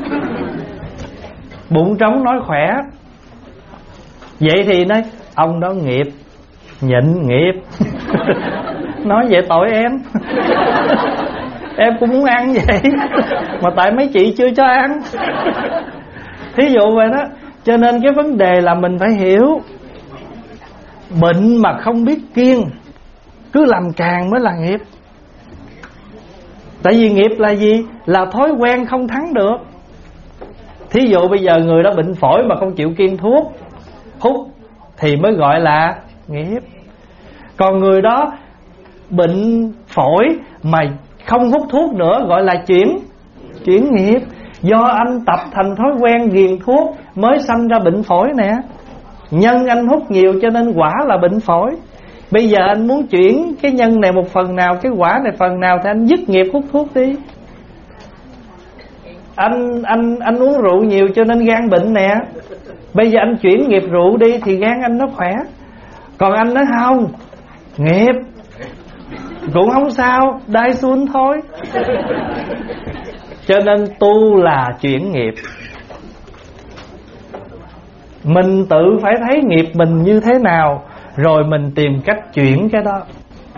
bụng trống nói khỏe. Vậy thì nói ông đó nghiệp, nhịn nghiệp. Nói vậy tội em. Em cũng muốn ăn vậy, mà tại mấy chị chưa cho ăn. Thí dụ vậy đó. Cho nên cái vấn đề là mình phải hiểu, bệnh mà không biết kiêng, cứ làm càng mới là nghiệp. Tại vì nghiệp là gì? Là thói quen không thắng được. Thí dụ bây giờ người đó bệnh phổi mà không chịu kiêng thuốc, hút thì mới gọi là nghiệp. Còn người đó bệnh phổi mà không hút thuốc nữa gọi là chuyển chuyển nghiệp. Do anh tập thành thói quen ghiền thuốc mới sanh ra bệnh phổi nè. Nhân anh hút nhiều cho nên quả là bệnh phổi. Bây giờ anh muốn chuyển cái nhân này một phần nào, cái quả này phần nào, thì anh dứt nghiệp hút thuốc đi. Anh anh anh uống rượu nhiều cho nên gan bệnh nè. Bây giờ anh chuyển nghiệp rượu đi thì gan anh nó khỏe. Còn anh nói không, nghiệp cũng không sao, đai xuân thôi. Cho nên tu là chuyển nghiệp. Mình tự phải thấy nghiệp mình như thế nào, rồi mình tìm cách chuyển cái đó.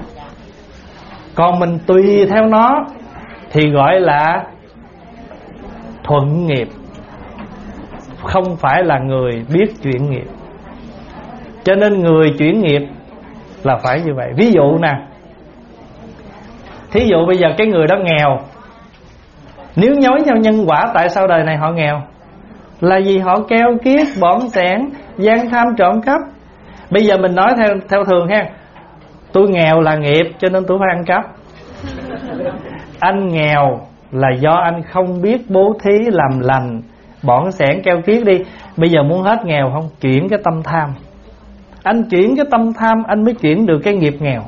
Còn mình tùy theo nó thì gọi là thuận nghiệp, không phải là người biết chuyển nghiệp. Cho nên người chuyển nghiệp là phải như vậy. Ví dụ nè, thí dụ bây giờ cái người đó nghèo, nếu nhối theo nhân quả tại sao đời này họ nghèo? Là vì họ keo kiết, bỏng sẻn, gian tham trộm cắp. Bây giờ mình nói theo theo thường ha, tôi nghèo là nghiệp cho nên tôi phải ăn cắp. Anh nghèo là do anh không biết bố thí làm lành, bỏn sẻn keo kiết đi. Bây giờ muốn hết nghèo không? Chuyển cái tâm tham. Anh chuyển cái tâm tham, anh mới chuyển được cái nghiệp nghèo.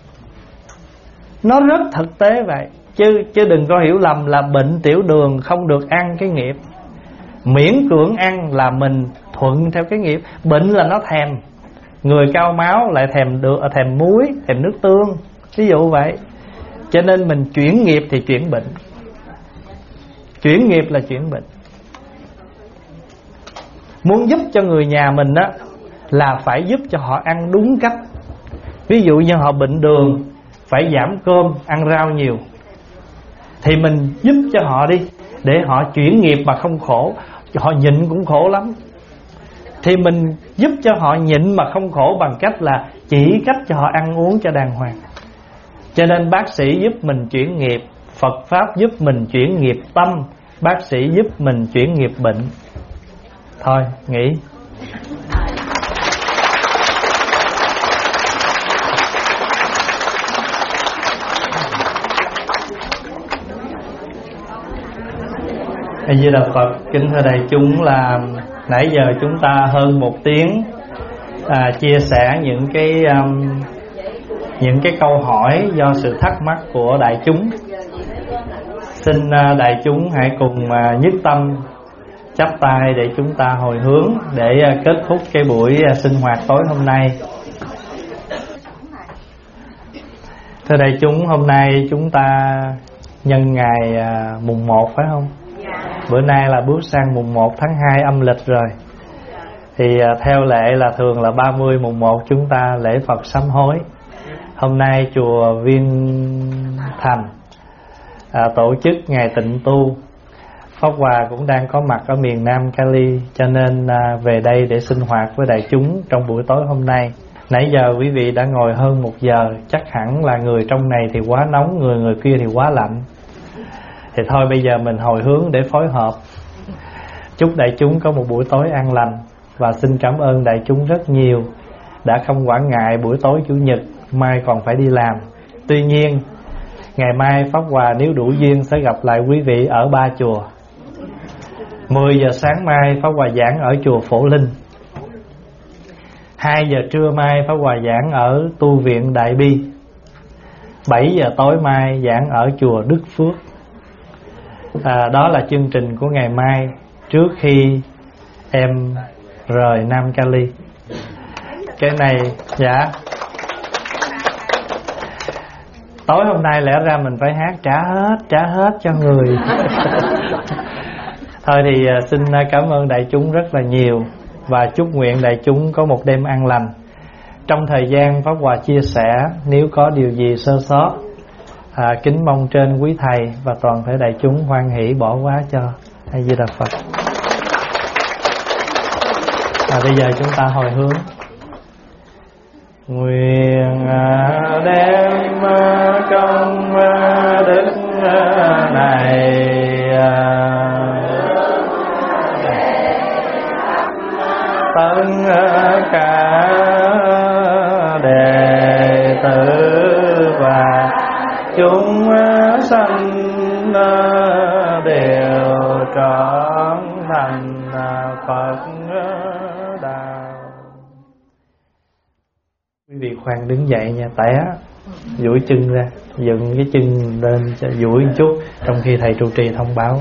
Nó rất thực tế vậy. Chứ, chứ đừng có hiểu lầm là bệnh tiểu đường không được ăn cái nghiệp. Miễn cưỡng ăn là mình thuận theo cái nghiệp. Bệnh là nó thèm. Người cao máu lại thèm được, thèm muối, thèm nước tương, ví dụ vậy. Cho nên mình chuyển nghiệp thì chuyển bệnh. Chuyển nghiệp là chuyển bệnh. Muốn giúp cho người nhà mình á, là phải giúp cho họ ăn đúng cách. Ví dụ như họ bệnh đường, phải giảm cơm, ăn rau nhiều, thì mình giúp cho họ đi, để họ chuyển nghiệp mà không khổ. Họ nhịn cũng khổ lắm, thì mình giúp cho họ nhịn mà không khổ bằng cách là chỉ cách cho họ ăn uống cho đàng hoàng. Cho nên bác sĩ giúp mình chuyển nghiệp, Phật Pháp giúp mình chuyển nghiệp tâm, bác sĩ giúp mình chuyển nghiệp bệnh. Thôi, nghỉ. A Di Đà Phật. Kính thưa đại chúng, là nãy giờ chúng ta hơn một tiếng à, chia sẻ những cái um, những cái câu hỏi do sự thắc mắc của đại chúng. Xin uh, đại chúng hãy cùng uh, nhất tâm chắp tay để chúng ta hồi hướng, để uh, kết thúc cái buổi uh, sinh hoạt tối hôm nay. Thưa đại chúng, hôm nay chúng ta nhân ngày uh, mùng một phải không? Bữa nay là bước sang mùng một tháng hai âm lịch rồi. Thì uh, theo lệ là thường là ba mươi mùng một chúng ta lễ Phật sám hối. Hôm nay chùa Viên Thành à, tổ chức ngày tịnh tu. Pháp Hòa cũng đang có mặt ở miền Nam Cali, cho nên à, về đây để sinh hoạt với đại chúng trong buổi tối hôm nay. Nãy giờ quý vị đã ngồi hơn một giờ, chắc hẳn là người trong này thì quá nóng, người người kia thì quá lạnh. Thì thôi bây giờ mình hồi hướng để phối hợp. Chúc đại chúng có một buổi tối an lành. Và xin cảm ơn đại chúng rất nhiều đã không quản ngại buổi tối Chủ nhật mai còn phải đi làm. Tuy nhiên ngày mai Pháp Hòa nếu đủ duyên sẽ gặp lại quý vị ở ba chùa. Mười giờ sáng mai Pháp Hòa giảng ở chùa Phổ Linh. Hai giờ trưa mai Pháp Hòa giảng ở tu viện Đại Bi. Bảy giờ tối mai giảng ở chùa Đức Phước. à, Đó là chương trình của ngày mai trước khi em rời Nam Cali. Cái này dạ tối hôm nay lẽ ra mình phải hát trả hết, trả hết cho người. Thôi thì xin cảm ơn đại chúng rất là nhiều, và chúc nguyện đại chúng có một đêm an lành. Trong thời gian Pháp Hòa chia sẻ, nếu có điều gì sơ sót, à, kính mong trên quý thầy và toàn thể đại chúng hoan hỷ bỏ qua cho. A Di Đà Phật. À, bây giờ chúng ta hồi hướng. Nguyện đem công đức này tất cả đệ tử và chúng sanh đều trọn thành Phật đạo. Quý vị khoan đứng dậy nha, té duỗi chân ra, dựng cái chân lên duỗi một chút trong khi thầy trụ trì thông báo.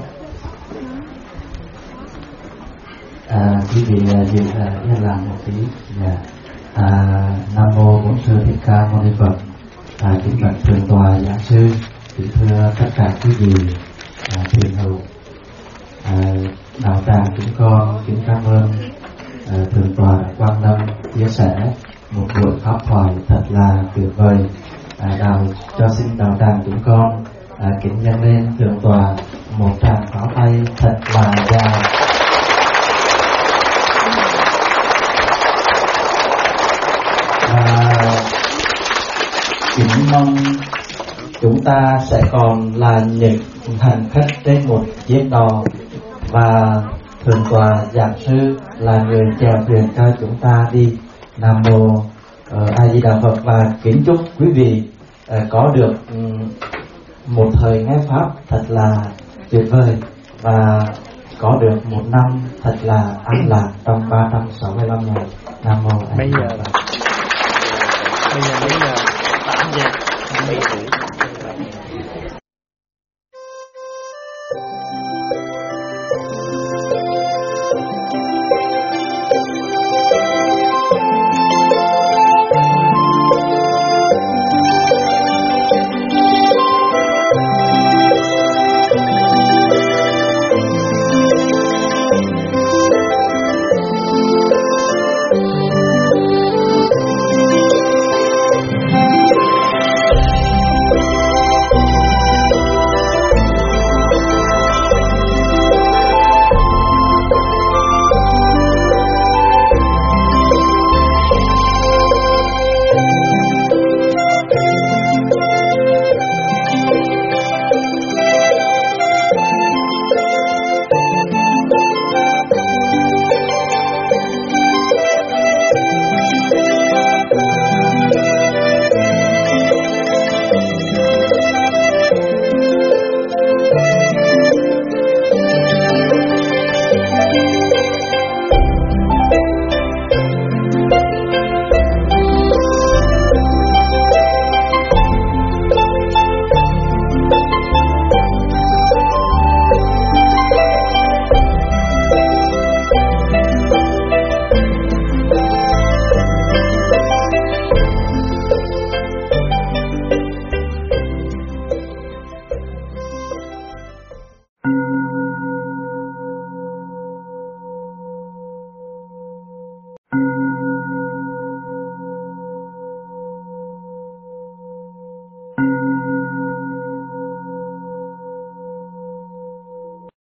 À, quý vị dừng yên lặng một tí. Yeah. À, Nam mô Bổn Sư Thích Ca Mâu Ni Phật. À, kính bạch thượng tọa giảng sư, kính thưa tất cả quý vị à, thiền hữu. À, đạo tràng chúng con kính cảm ơn à, thượng tọa quan tâm chia sẻ một buổi pháp thoại thật là tuyệt vời. À, đạo cho xin đạo tràng chúng con à, kính dâng lên thượng tọa một tràng pháo tay thật là dài. À, kính mong chúng ta sẽ còn là những hành khách trên một chiếc đò, và thượng tọa giảng sư là người chèo thuyền cho chúng ta đi. Nam mô uh, A Di Đà Phật. Và kính chúc quý vị uh, có được um, một thời nghe pháp thật là tuyệt vời, và có được một năm thật là an lạc trong ba trăm sáu mươi lăm ngày. Nam mô A Di Đà Phật. Bây giờ bây giờ tám giờ bảy tuổi.